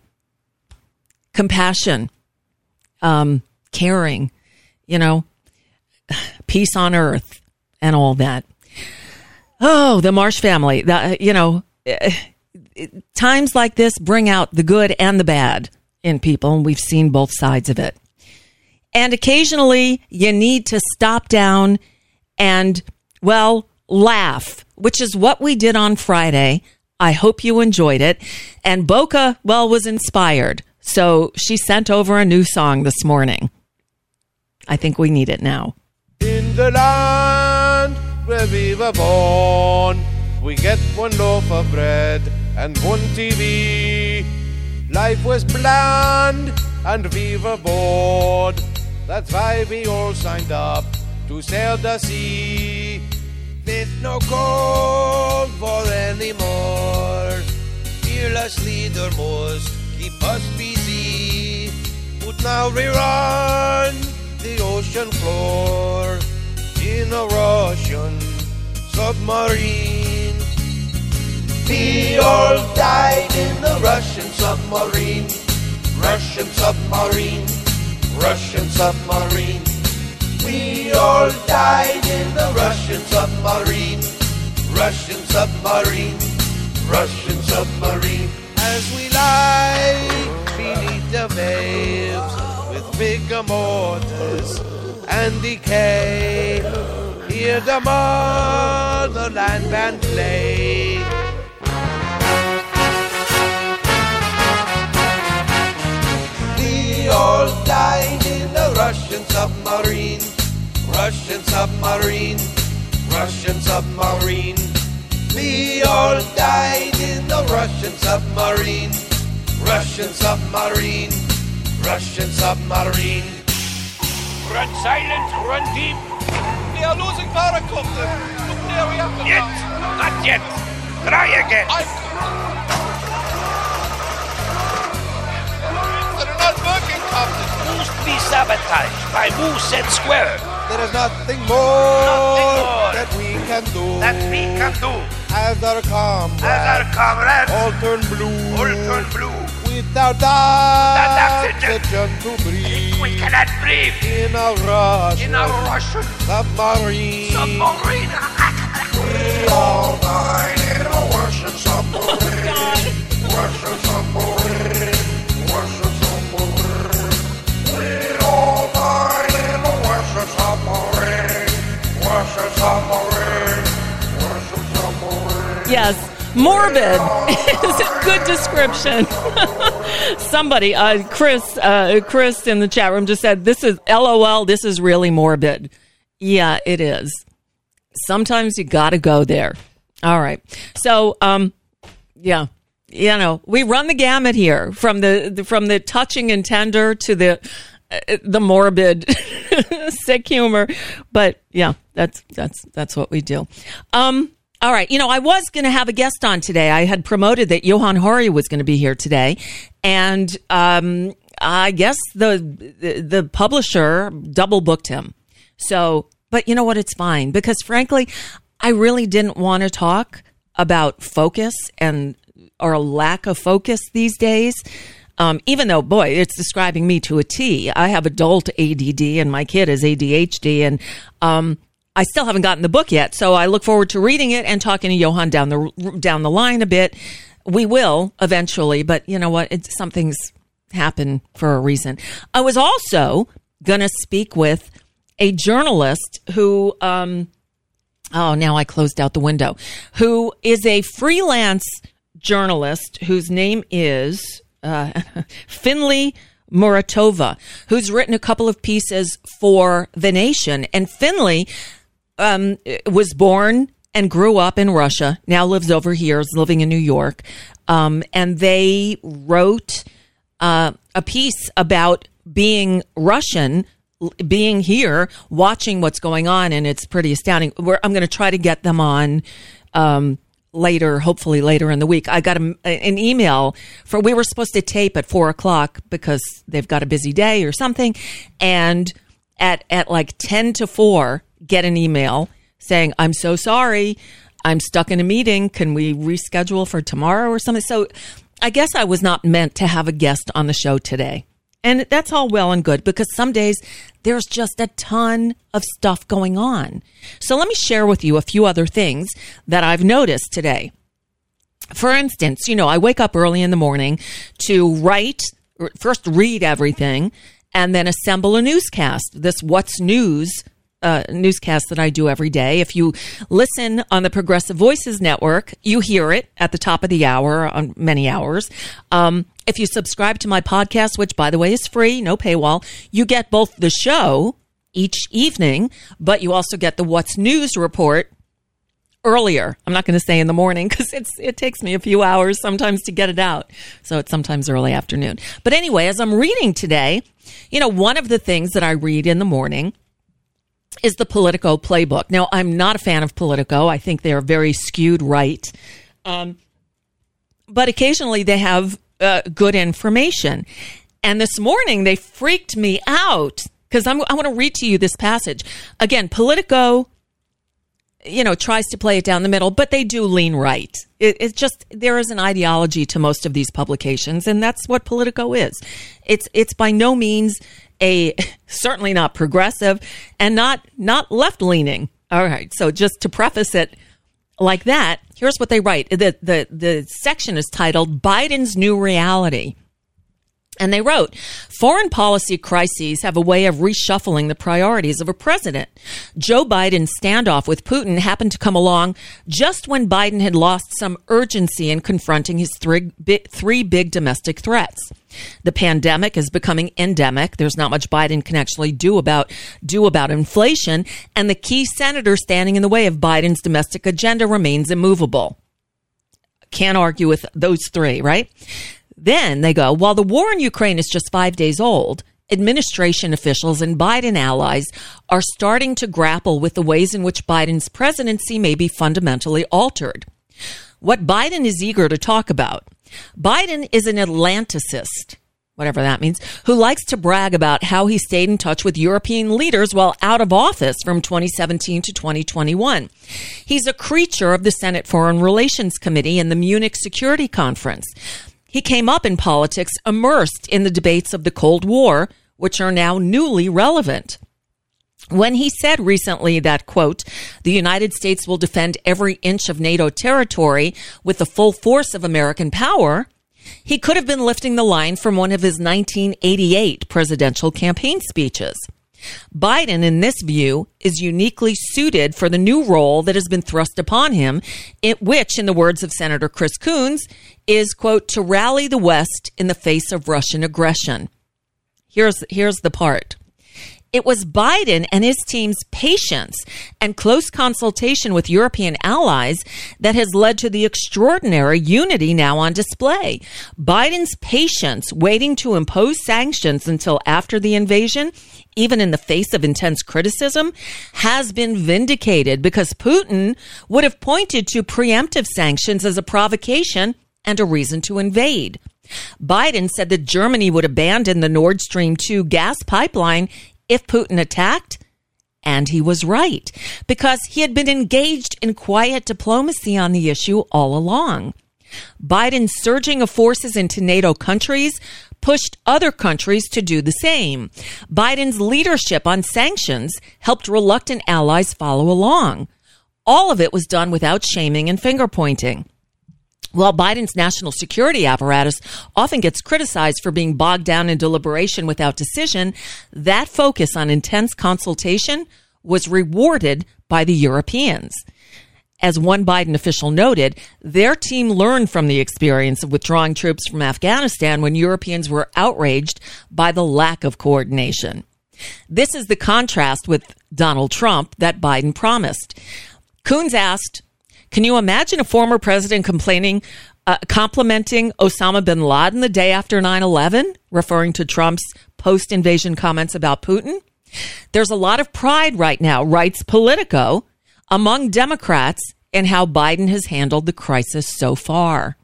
S3: Compassion, um, caring, you know, peace on earth and all that. Oh, the Marsh family, the, you know, times like this bring out the good and the bad in people, and we've seen both sides of it. And occasionally you need to stop down and, well, laugh, which is what we did on Friday. I hope you enjoyed it. And Boca, well, was inspired. So she sent over a new song this morning. I think we need it now.
S9: In the land where we were born, we get one loaf of bread and one T V. Life was bland and we were bored. That's why we all signed up to sail the sea. With no cold war anymore. Fearless leader must keep us busy. But now we run the ocean floor in a Russian submarine. We all died in the Russian submarine. Russian submarine. Russian submarine. We all died in the Russian submarine. Russian submarine. Russian submarine. As we lie beneath the waves with bigger mortars and decay, hear the motherland band play. We all died in the Russian submarine. Russian submarine. Russian submarine. We all died in the Russian submarine. Russian submarine. Russian submarine.
S10: Run silent, run deep.
S9: We are losing paracopter. Look there, we have to
S10: Yet, not yet. Try again.
S9: I'm... They're not working, Captain.
S10: Must be sabotaged by Moose and Square.
S9: There is nothing more,
S10: nothing more
S9: that we can do.
S10: That we can do.
S9: As our comrades,
S10: As our comrades
S9: all turn blue.
S10: All turn blue.
S9: Without
S10: oxygen,
S9: oxygen to breathe.
S10: We cannot breathe.
S9: In a Russian,
S10: In a Russian
S9: submarine.
S10: submarine.
S9: We all died in a Russian submarine. Russian submarine. Russian submarine. We all died in a Russian submarine. Russian submarine. Russian submarine.
S3: Yes, morbid is a good description. Somebody, uh, Chris, uh, Chris in the chat room just said, this is LOL, this is really morbid. Yeah, it is. Sometimes you got to go there. All right. So, um, yeah, you know, we run the gamut here from the, the from the touching and tender to the uh, the morbid, sick humor. But yeah, that's that's that's what we do. Um, all right. You know, I was going to have a guest on today. I had promoted that Johan Hari was going to be here today, and um, I guess the, the the publisher double booked him. So, but you know what? It's fine because, frankly, I really didn't want to talk about focus and or a lack of focus these days. Um, even though, boy, it's describing me to a T. I have adult A D D and my kid is A D H D, and um, I still haven't gotten the book yet. So I look forward to reading it and talking to Johan down the down the line a bit. We will eventually, but you know what? It's something's happened for a reason. I was also going to speak with a journalist who, um, oh, now I closed out the window, who is a freelance journalist whose name is uh, Finley Muratova, who's written a couple of pieces for The Nation. And Finley um, was born and grew up in Russia, now lives over here, is living in New York. Um, and they wrote uh, a piece about being Russian, being here, watching what's going on, and it's pretty astounding. We're, I'm going to try to get them on um, later, hopefully later in the week. I got a, an email for, we were supposed to tape at four o'clock because they've got a busy day or something, and at at like ten to four, get an email saying, I'm so sorry, I'm stuck in a meeting. Can we reschedule for tomorrow or something? So I guess I was not meant to have a guest on the show today. And that's all well and good because some days there's just a ton of stuff going on. So let me share with you a few other things that I've noticed today. For instance, you know, I wake up early in the morning to write, first read everything, and then assemble a newscast. This What's News Uh, newscast that I do every day. If you listen on the Progressive Voices Network, you hear it at the top of the hour on many hours. Um, if you subscribe to my podcast, which by the way is free, no paywall, you get both the show each evening, but you also get the What's News report earlier. I'm not going to say in the morning because it's it takes me a few hours sometimes to get it out. So it's sometimes early afternoon. But anyway, as I'm reading today, you know, one of the things that I read in the morning is the Politico playbook. Now, I'm not a fan of Politico. I think they are very skewed right. Um, but occasionally they have uh, good information. And this morning they freaked me out because I'm, I want to read to you this passage. Again, Politico, you know, tries to play it down the middle, but they do lean right. It, it's just, there is an ideology to most of these publications, and that's what Politico is. It's, it's by no means a, certainly not progressive and not, not left leaning. All right. So just to preface it like that, here's what they write. The, the, the section is titled Biden's New Reality. And they wrote, foreign policy crises have a way of reshuffling the priorities of a president. Joe Biden's standoff with Putin happened to come along just when Biden had lost some urgency in confronting his three, three big domestic threats. The pandemic is becoming endemic. There's not much Biden can actually do about do about inflation, and the key senator standing in the way of Biden's domestic agenda remains immovable. Can't argue with those three, right? Then they go, while the war in Ukraine is just five days old, administration officials and Biden allies are starting to grapple with the ways in which Biden's presidency may be fundamentally altered. What Biden is eager to talk about. Biden is an Atlanticist, whatever that means, who likes to brag about how he stayed in touch with European leaders while out of office from twenty seventeen to twenty twenty-one. He's a creature of the Senate Foreign Relations Committee and the Munich Security Conference. He came up in politics immersed in the debates of the Cold War, which are now newly relevant. When he said recently that, quote, the United States will defend every inch of NATO territory with the full force of American power, he could have been lifting the line from one of his nineteen eighty-eight presidential campaign speeches. Biden, in this view, is uniquely suited for the new role that has been thrust upon him, it, which, in the words of Senator Chris Coons, is, quote, to rally the West in the face of Russian aggression. Here's, here's the part. It was Biden and his team's patience and close consultation with European allies that has led to the extraordinary unity now on display. Biden's patience waiting to impose sanctions until after the invasion, even in the face of intense criticism, has been vindicated because Putin would have pointed to preemptive sanctions as a provocation and a reason to invade. Biden said that Germany would abandon the Nord Stream two gas pipeline if Putin attacked, and he was right, because he had been engaged in quiet diplomacy on the issue all along. Biden's surging of forces into NATO countries pushed other countries to do the same. Biden's leadership on sanctions helped reluctant allies follow along. All of it was done without shaming and finger-pointing. While Biden's national security apparatus often gets criticized for being bogged down in deliberation without decision, that focus on intense consultation was rewarded by the Europeans. As one Biden official noted, their team learned from the experience of withdrawing troops from Afghanistan when Europeans were outraged by the lack of coordination. This is the contrast with Donald Trump that Biden promised. Coons asked, can you imagine a former president complaining, uh, complimenting Osama bin Laden the day after nine eleven, referring to Trump's post-invasion comments about Putin? There's a lot of pride right now, writes Politico, among Democrats in how Biden has handled the crisis so far.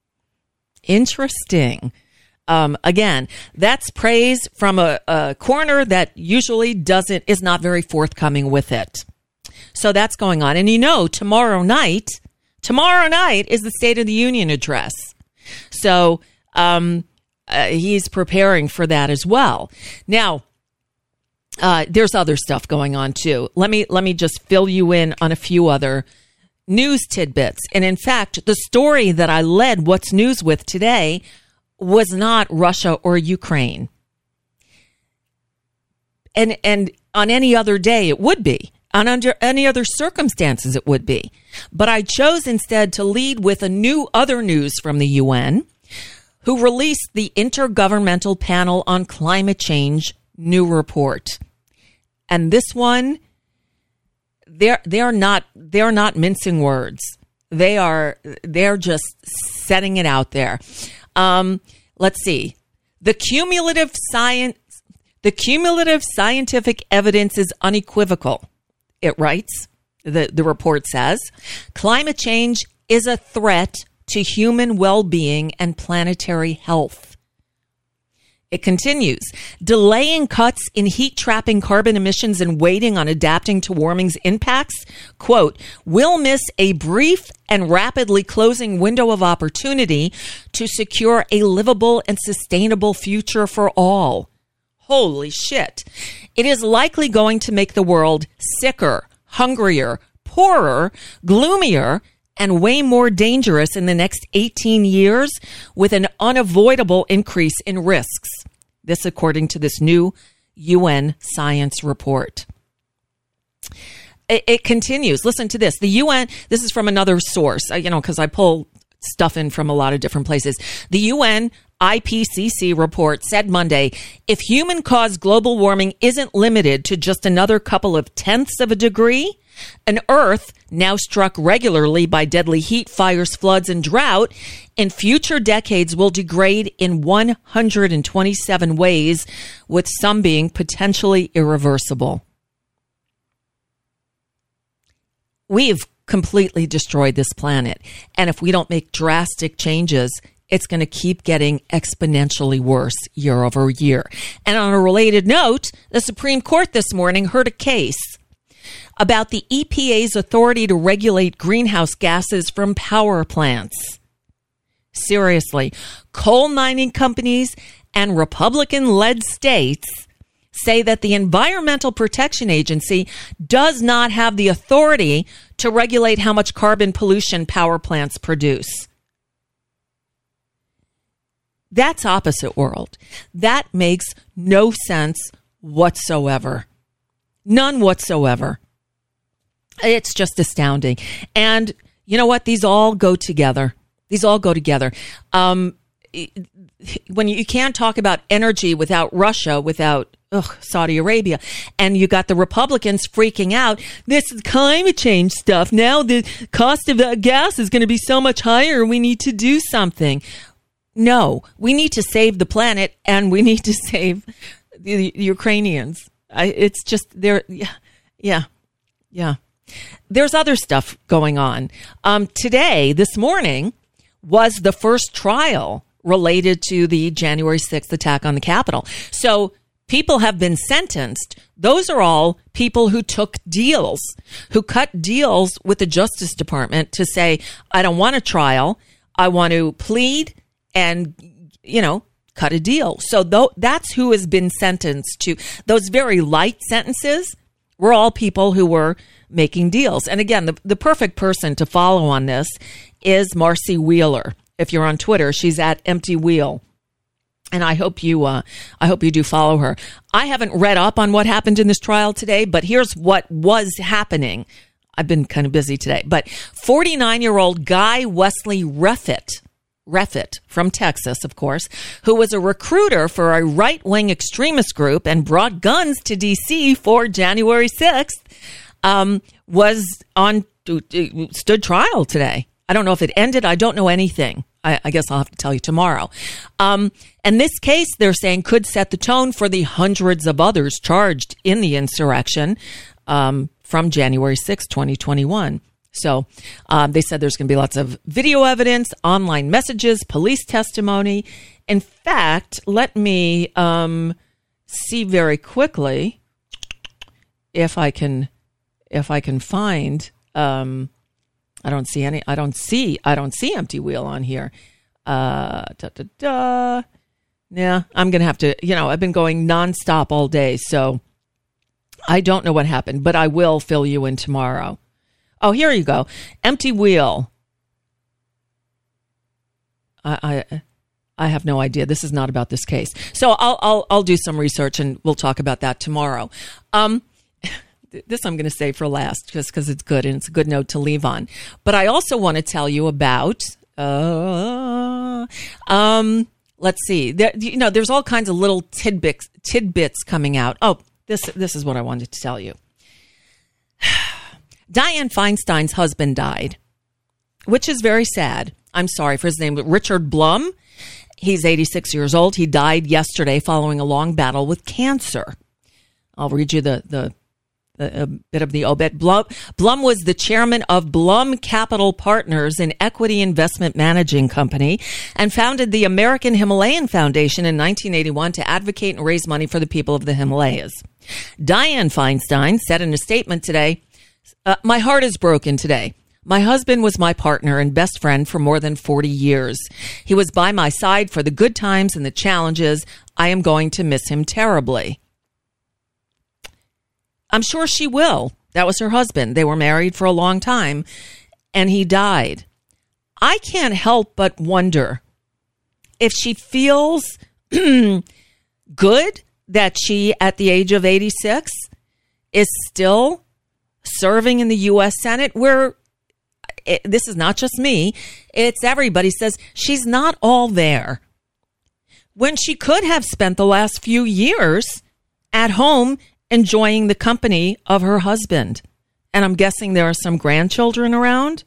S3: Interesting. Um, again, that's praise from a, a corner that usually doesn't, is not very forthcoming with it. So that's going on. And you know, tomorrow night, tomorrow night is the State of the Union address. So um, uh, he's preparing for that as well. Now, uh, there's other stuff going on too. Let me let me just fill you in on a few other news tidbits. And in fact, the story that I led What's News with today was not Russia or Ukraine. And and on any other day, it would be. And under any other circumstances, it would be. But I chose instead to lead with a new other news from the U N, who released the Intergovernmental Panel on Climate Change new report. And this one, they're they're not they're not mincing words. They are they're just setting it out there. Um, let's see. The cumulative science the cumulative scientific evidence is unequivocal. It writes, the, the report says, climate change is a threat to human well-being and planetary health. It continues, delaying cuts in heat-trapping carbon emissions and waiting on adapting to warming's impacts, quote, will miss a brief and rapidly closing window of opportunity to secure a livable and sustainable future for all. Holy shit. It is likely going to make the world sicker, hungrier, poorer, gloomier, and way more dangerous in the next eighteen years with an unavoidable increase in risks. This according to this new U N science report. It, it continues. Listen to this. The U N, this is from another source, you know, because I pull stuff in from a lot of different places. The U N I P C C report said Monday, if human-caused global warming isn't limited to just another couple of tenths of a degree, an Earth now struck regularly by deadly heat, fires, floods, and drought in future decades will degrade in one hundred twenty-seven ways, with some being potentially irreversible. We've completely destroyed this planet, and if we don't make drastic changes, it's going to keep getting exponentially worse year over year. And on a related note, the Supreme Court this morning heard a case about the E P A's authority to regulate greenhouse gases from power plants. Seriously, coal mining companies and Republican-led states say that the Environmental Protection Agency does not have the authority to regulate how much carbon pollution power plants produce. That's opposite world. That makes no sense whatsoever. None whatsoever. It's just astounding. And you know what? These all go together. These all go together. Um, when you, you can't talk about energy without Russia, without ugh, Saudi Arabia. And you got the Republicans freaking out. This is climate change stuff. Now the cost of uh, gas is going to be so much higher. We need to do something. No, we need to save the planet, and we need to save the, the Ukrainians. I, it's just there. Yeah, yeah, yeah. There's other stuff going on. Um, today, this morning, was the first trial related to the January sixth attack on the Capitol. So people have been sentenced. Those are all people who took deals, who cut deals with the Justice Department to say, I don't want a trial. I want to plead and, you know, cut a deal. So th- that's who has been sentenced to. Those very light sentences were all people who were making deals. And again, the, the perfect person to follow on this is Marcy Wheeler. If you're on Twitter, she's at Empty Wheel. And I hope you, uh, I hope you do follow her. I haven't read up on what happened in this trial today, but here's what was happening. I've been kind of busy today, but forty-nine-year-old Guy Wesley Reffitt, Reffitt from Texas, of course, who was a recruiter for a right-wing extremist group and brought guns to D C for January sixth, um, was on stood trial today. I don't know if it ended. I don't know anything. I, I guess I'll have to tell you tomorrow. Um, and this case, they're saying, could set the tone for the hundreds of others charged in the insurrection um, from January sixth, twenty twenty-one. So um, they said there's going to be lots of video evidence, online messages, police testimony. In fact, let me um, see very quickly if I can if I can find. Um, I don't see any. I don't see. I don't see Empty Wheel on here. Uh, da da da. Yeah, I'm gonna have to. You know, I've been going nonstop all day, so I don't know what happened, but I will fill you in tomorrow. Oh, here you go. Empty Wheel. I, I I have no idea. This is not about this case. So I'll I'll I'll do some research and we'll talk about that tomorrow. Um, this I'm going to save for last just because it's good and it's a good note to leave on. But I also want to tell you about. Uh, um, let's see. There, you know, there's all kinds of little tidbits tidbits coming out. Oh, this this is what I wanted to tell you. Dianne Feinstein's husband died, which is very sad. I'm sorry for his name, but Richard Blum. He's eighty-six years old. He died yesterday following a long battle with cancer. I'll read you the, the, the a bit of the obit. Blum, Blum was the chairman of Blum Capital Partners, an equity investment managing company, and founded the American Himalayan Foundation in nineteen eighty-one to advocate and raise money for the people of the Himalayas. Dianne Feinstein said in a statement today, Uh, my heart is broken today. My husband was my partner and best friend for more than forty years. He was by my side for the good times and the challenges. I am going to miss him terribly. I'm sure she will. That was her husband. They were married for a long time, and he died. I can't help but wonder if she feels good that she, at the age of eighty-six, is still serving in the U S Senate, where it, this is not just me, it's everybody says she's not all there. When she could have spent the last few years at home enjoying the company of her husband. And I'm guessing there are some grandchildren around.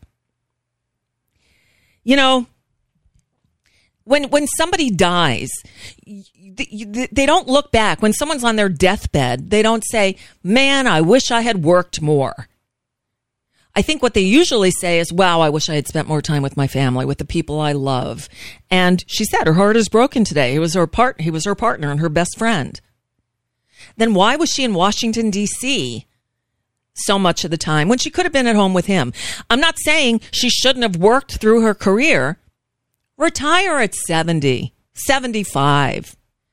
S3: You know, when when somebody dies, they don't look back. When someone's on their deathbed, they don't say, man, I wish I had worked more. I think what they usually say is, wow, I wish I had spent more time with my family, with the people I love. And she said her heart is broken today. He was her part. He was her partner and her best friend. Then why was she in Washington, D C so much of the time when she could have been at home with him? I'm not saying she shouldn't have worked through her career. Retire at seventy, seventy-five.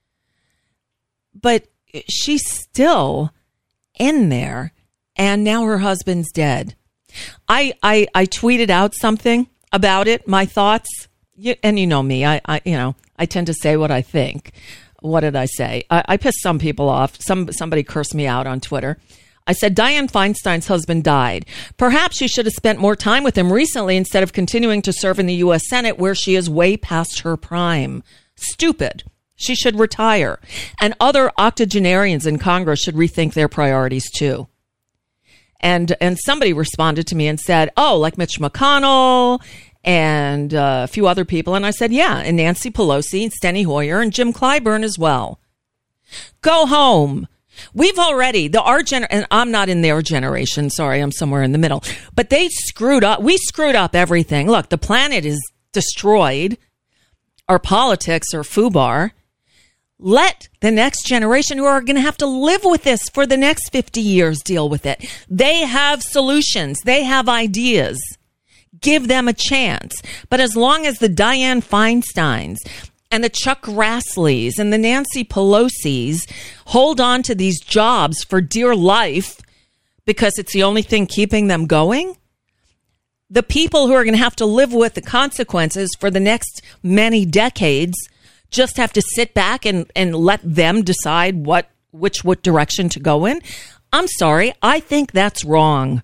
S3: But she's still in there, and now her husband's dead. I I, I tweeted out something about it, my thoughts, and you know me, I, I you know I tend to say what I think. What did I say? I, I pissed some people off. Some somebody cursed me out on Twitter. I said, Dianne Feinstein's husband died. Perhaps she should have spent more time with him recently instead of continuing to serve in the U S Senate, where she is way past her prime. Stupid. She should retire. And other octogenarians in Congress should rethink their priorities too. And and somebody responded to me and said, oh, like Mitch McConnell and uh, a few other people. And I said, yeah, and Nancy Pelosi, and Steny Hoyer, and Jim Clyburn as well. Go home. We've already, the our gen, and I'm not in their generation. Sorry, I'm somewhere in the middle. But they screwed up. We screwed up everything. Look, the planet is destroyed. Our politics are FUBAR. Let the next generation, who are going to have to live with this for the next fifty years, deal with it. They have solutions. They have ideas. Give them a chance. But as long as the Dianne Feinsteins and the Chuck Grassleys and the Nancy Pelosi's hold on to these jobs for dear life because it's the only thing keeping them going, the people who are going to have to live with the consequences for the next many decades just have to sit back and, and let them decide what which what direction to go in. I'm sorry. I think that's wrong.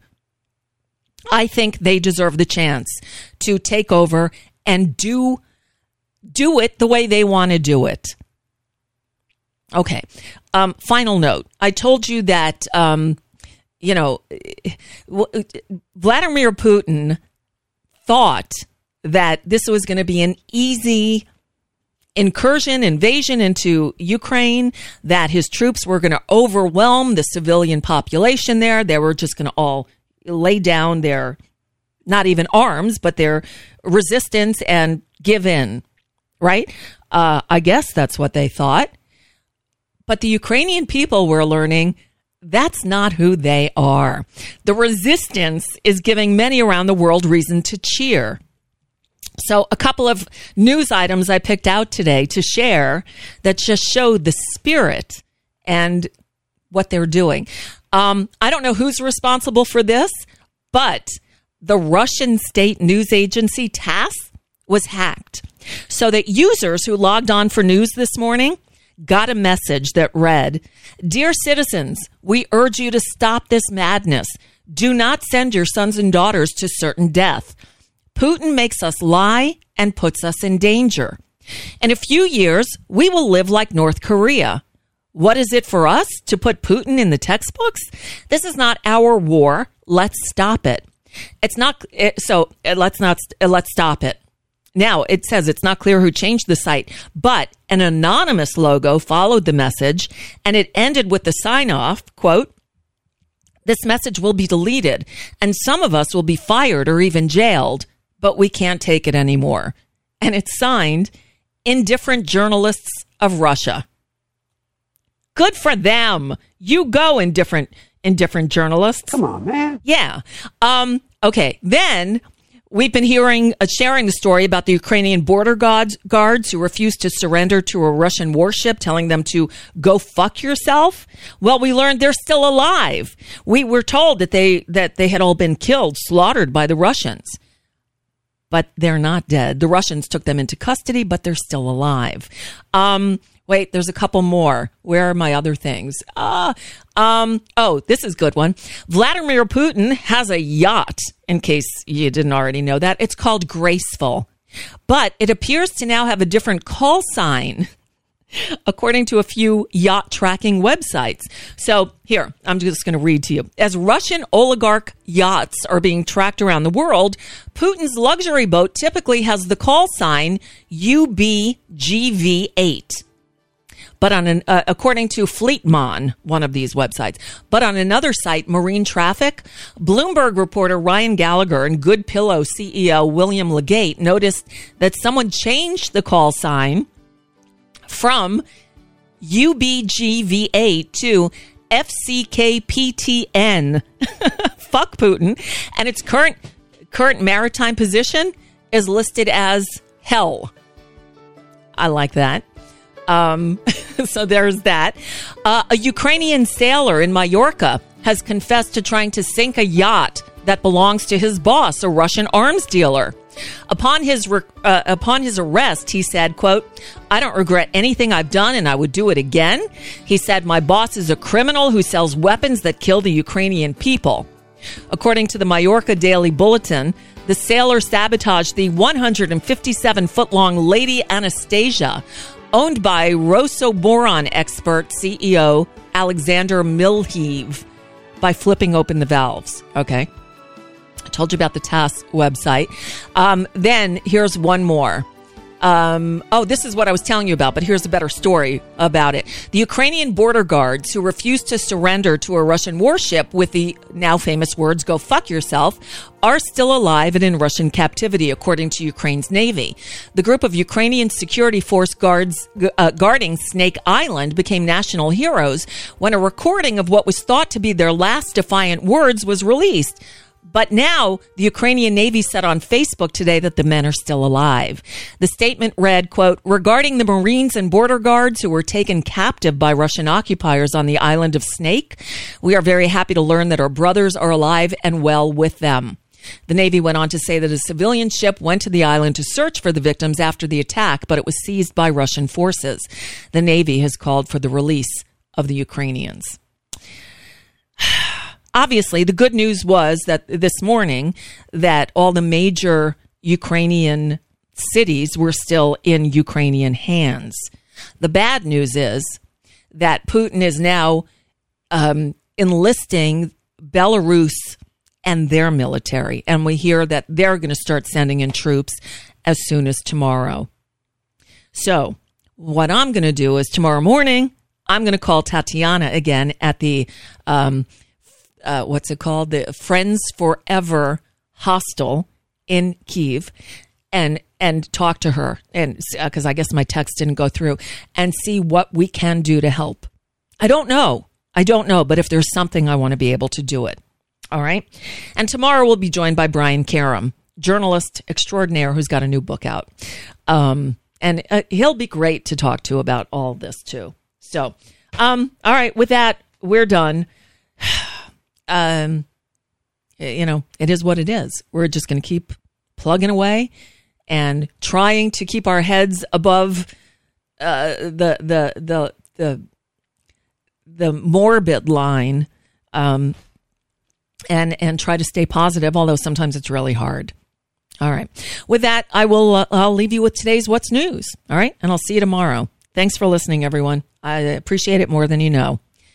S3: I think they deserve the chance to take over and do do it the way they want to do it. Okay. Um, final note. I told you that, um, you know, Vladimir Putin thought that this was going to be an easy incursion, invasion into Ukraine, that his troops were going to overwhelm the civilian population there. They were just going to all lay down their, not even arms, but their resistance and give in, right? Uh, I guess that's what they thought. But the Ukrainian people were learning that's not who they are. The resistance is giving many around the world reason to cheer. So a couple of news items I picked out today to share that just showed the spirit and what they're doing. Um, I don't know who's responsible for this, but the Russian state news agency TASS was hacked so that users who logged on for news this morning got a message that read, "Dear citizens, we urge you to stop this madness. Do not send your sons and daughters to certain death. Putin makes us lie and puts us in danger. In a few years, we will live like North Korea. What is it for us to put Putin in the textbooks? This is not our war. Let's stop it." It's not, it, so uh, let's not, uh, let's stop it. Now, it says it's not clear who changed the site, but an anonymous logo followed the message, and it ended with the sign-off, quote, "This message will be deleted, and some of us will be fired or even jailed, but we can't take it anymore." And it's signed Indifferent Journalists of Russia. Good for them. You go, indifferent, indifferent journalists.
S11: Come on, man.
S3: Yeah. Um, okay. Then we've been hearing, uh, sharing the story about the Ukrainian border guards, guards who refused to surrender to a Russian warship, telling them to go fuck yourself. Well, we learned they're still alive. We were told that they that they had all been killed, slaughtered by the Russians. But they're not dead. The Russians took them into custody, but they're still alive. Um, wait, there's a couple more. Where are my other things? Uh, um, oh, this is a good one. Vladimir Putin has a yacht, in case you didn't already know that. It's called Graceful. But it appears to now have a different call sign, according to a few yacht tracking websites. So here, I'm just going to read to you. As Russian oligarch yachts are being tracked around the world, Putin's luxury boat typically has the call sign U B G V eight. But on an, uh, according to Fleetmon, one of these websites, but on another site, Marine Traffic, Bloomberg reporter Ryan Gallagher and Good Pillow C E O William Legate noticed that someone changed the call sign from U B G V eight to F C K P T N. Fuck Putin. And its current current maritime position is listed as hell. I like that. Um, so there's that. Uh, a Ukrainian sailor in Mallorca has confessed to trying to sink a yacht that belongs to his boss, a Russian arms dealer. Upon his re- uh, upon his arrest, he said, quote, "I don't regret anything I've done and I would do it again." He said, "My boss is a criminal who sells weapons that kill the Ukrainian people." According to the Mallorca Daily Bulletin, the sailor sabotaged the one hundred fifty-seven foot long Lady Anastasia, owned by Rosoboron expert C E O Alexander Milhev by flipping open the valves. Okay. I told you about the TASS website. Um, then here's one more. Um, oh, this is what I was telling you about, but here's a better story about it. The Ukrainian border guards who refused to surrender to a Russian warship with the now famous words, "Go fuck yourself," are still alive and in Russian captivity, according to Ukraine's Navy. The group of Ukrainian security force guards uh, guarding Snake Island became national heroes when a recording of what was thought to be their last defiant words was released. But now the Ukrainian Navy said on Facebook today that the men are still alive. The statement read, quote, "Regarding the Marines and border guards who were taken captive by Russian occupiers on the island of Snake, we are very happy to learn that our brothers are alive and well with them." The Navy went on to say that a civilian ship went to the island to search for the victims after the attack, but it was seized by Russian forces. The Navy has called for the release of the Ukrainians. Obviously, the good news was that this morning that all the major Ukrainian cities were still in Ukrainian hands. The bad news is that Putin is now um, enlisting Belarus and their military. And we hear that they're going to start sending in troops as soon as tomorrow. So what I'm going to do is tomorrow morning, I'm going to call Tatiana again at the... Um, Uh, what's it called? The Friends Forever Hostel in Kiev, and and talk to her, and because uh, I guess my text didn't go through, and see what we can do to help. I don't know. I don't know, but if there's something, I want to be able to do it. All right. And tomorrow we'll be joined by Brian Karam, journalist extraordinaire who's got a new book out, um, and uh, he'll be great to talk to about all this too. So, um, all right. With that, we're done. Um, you know, it is what it is. We're just going to keep plugging away and trying to keep our heads above uh, the the the the the morbid line, um, and and try to stay positive. Although sometimes it's really hard. All right. With that, I will. Uh, I'll leave you with today's What's News. All right, and I'll see you tomorrow. Thanks for listening, everyone. I appreciate it more than you know.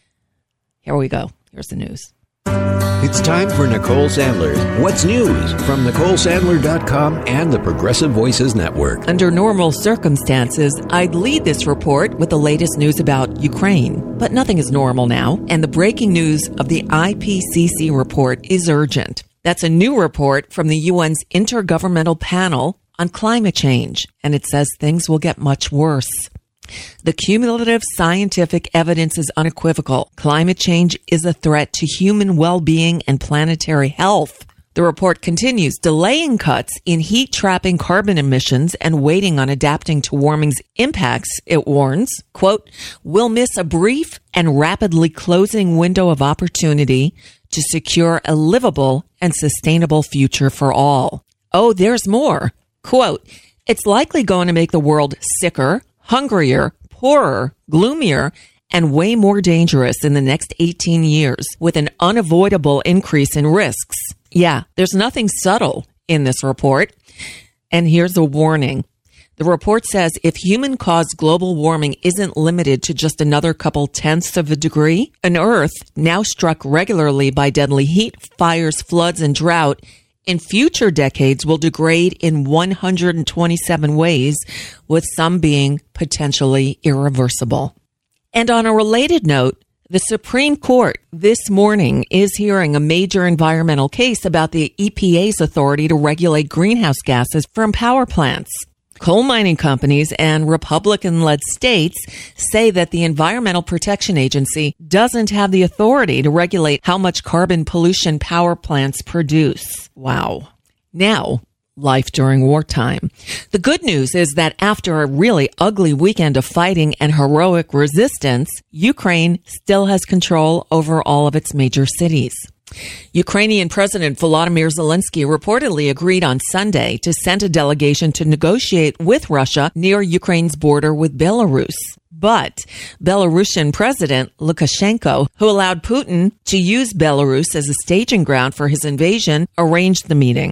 S3: Here we go. Here's the news.
S2: It's time for Nicole Sandler's What's News from Nicole Sandler dot com and the Progressive Voices Network.
S3: Under normal circumstances, I'd lead this report with the latest news about Ukraine. But nothing is normal now, and the breaking news of the I P C C report is urgent. That's a new report from the U N's Intergovernmental Panel on Climate Change, and it says things will get much worse. The cumulative scientific evidence is unequivocal. Climate change is a threat to human well-being and planetary health. The report continues, delaying cuts in heat-trapping carbon emissions and waiting on adapting to warming's impacts, it warns, quote, "will miss a brief and rapidly closing window of opportunity to secure a livable and sustainable future for all." Oh, there's more. Quote, "It's likely going to make the world sicker, hungrier, poorer, gloomier, and way more dangerous in the next eighteen years, with an unavoidable increase in risks." Yeah, there's nothing subtle in this report. And here's a warning. The report says if human-caused global warming isn't limited to just another couple tenths of a degree, an Earth now struck regularly by deadly heat, fires, floods, and drought in future decades will degrade in one hundred twenty-seven ways, with some being potentially irreversible. And on a related note, the Supreme Court this morning is hearing a major environmental case about the E P A's authority to regulate greenhouse gases from power plants. Coal mining companies and Republican-led states say that the Environmental Protection Agency doesn't have the authority to regulate how much carbon pollution power plants produce. Wow. Now, life during wartime. The good news is that after a really ugly weekend of fighting and heroic resistance, Ukraine still has control over all of its major cities. Ukrainian President Volodymyr Zelensky reportedly agreed on Sunday to send a delegation to negotiate with Russia near Ukraine's border with Belarus. But Belarusian President Lukashenko, who allowed Putin to use Belarus as a staging ground for his invasion, arranged the meeting.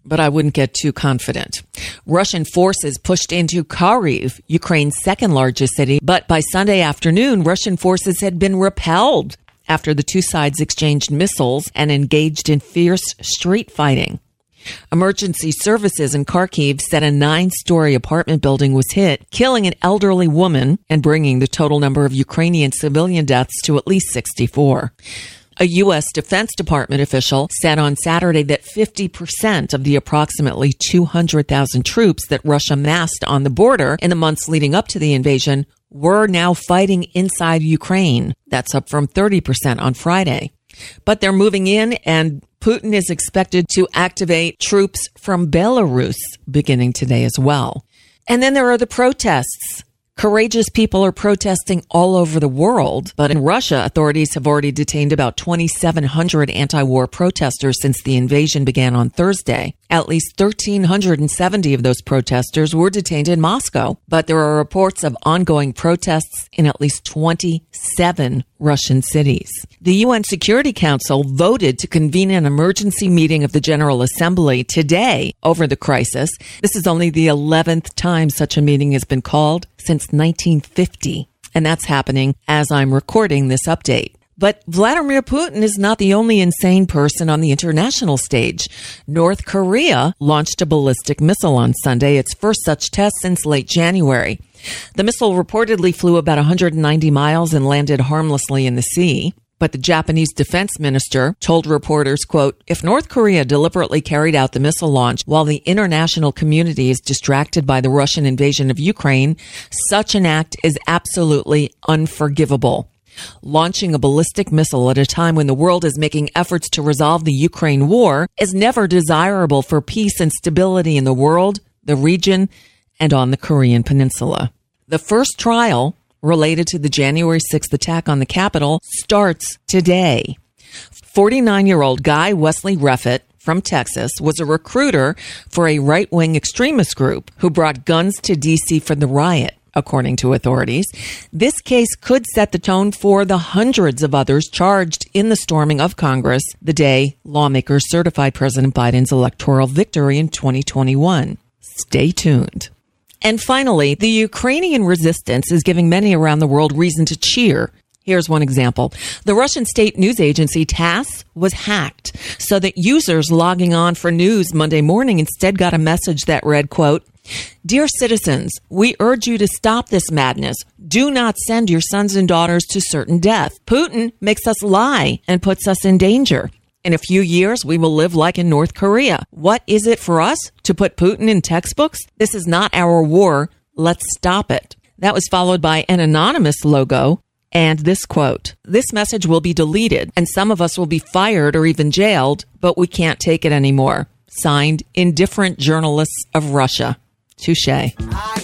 S3: but I wouldn't get too confident. Russian forces pushed into Kharkiv, Ukraine's second largest city, but by Sunday afternoon, Russian forces had been repelled after the two sides exchanged missiles and engaged in fierce street fighting. Emergency services in Kharkiv said a nine-story apartment building was hit, killing an elderly woman and bringing the total number of Ukrainian civilian deaths to at least sixty-four. A U S Defense Department official said on Saturday that fifty percent of the approximately two hundred thousand troops that Russia massed on the border in the months leading up to the invasion were now fighting inside Ukraine. That's up from thirty percent on Friday. But they're moving in, and Putin is expected to activate troops from Belarus beginning today as well. And then there are the protests. Courageous people are protesting all over the world, but in Russia, authorities have already detained about twenty-seven hundred anti-war protesters since the invasion began on Thursday. At least one thousand three hundred seventy of those protesters were detained in Moscow, but there are reports of ongoing protests in at least twenty-seven Russian cities. The U N Security Council voted to convene an emergency meeting of the General Assembly today over the crisis. This is only the eleventh time such a meeting has been called since nineteen fifty, and that's happening as I'm recording this update. But Vladimir Putin is not the only insane person on the international stage. North Korea launched a ballistic missile on Sunday, its first such test since late January. The missile reportedly flew about one hundred ninety miles and landed harmlessly in the sea. But the Japanese defense minister told reporters, quote, "If North Korea deliberately carried out the missile launch while the international community is distracted by the Russian invasion of Ukraine, such an act is absolutely unforgivable. Launching a ballistic missile at a time when the world is making efforts to resolve the Ukraine war is never desirable for peace and stability in the world, the region, and on the Korean Peninsula." The first trial related to the January sixth attack on the Capitol starts today. forty-nine-year-old Guy Wesley Reffitt from Texas was a recruiter for a right-wing extremist group who brought guns to D C for the riot, according to authorities. This case could set the tone for the hundreds of others charged in the storming of Congress the day lawmakers certified President Biden's electoral victory in twenty twenty-one. Stay tuned. And finally, the Ukrainian resistance is giving many around the world reason to cheer. Here's one example. The Russian state news agency TASS was hacked so that users logging on for news Monday morning instead got a message that read, quote, "Dear citizens, we urge you to stop this madness. Do not send your sons and daughters to certain death. Putin makes us lie and puts us in danger. In a few years, we will live like in North Korea. What is it for us to put Putin in textbooks? This is not our war. Let's stop it." That was followed by an anonymous logo and this quote, "This message will be deleted and some of us will be fired or even jailed, but we can't take it anymore. Signed, Indifferent Journalists of Russia." Touché.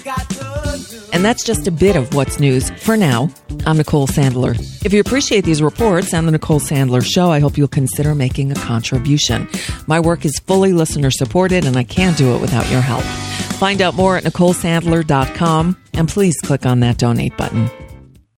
S3: And that's just a bit of what's news for now. I'm Nicole Sandler. If you appreciate these reports and the Nicole Sandler Show, I hope you'll consider making a contribution. My work is fully listener supported, and I can't do it without your help. Find out more at nicole sandler dot com, and please click on that donate button.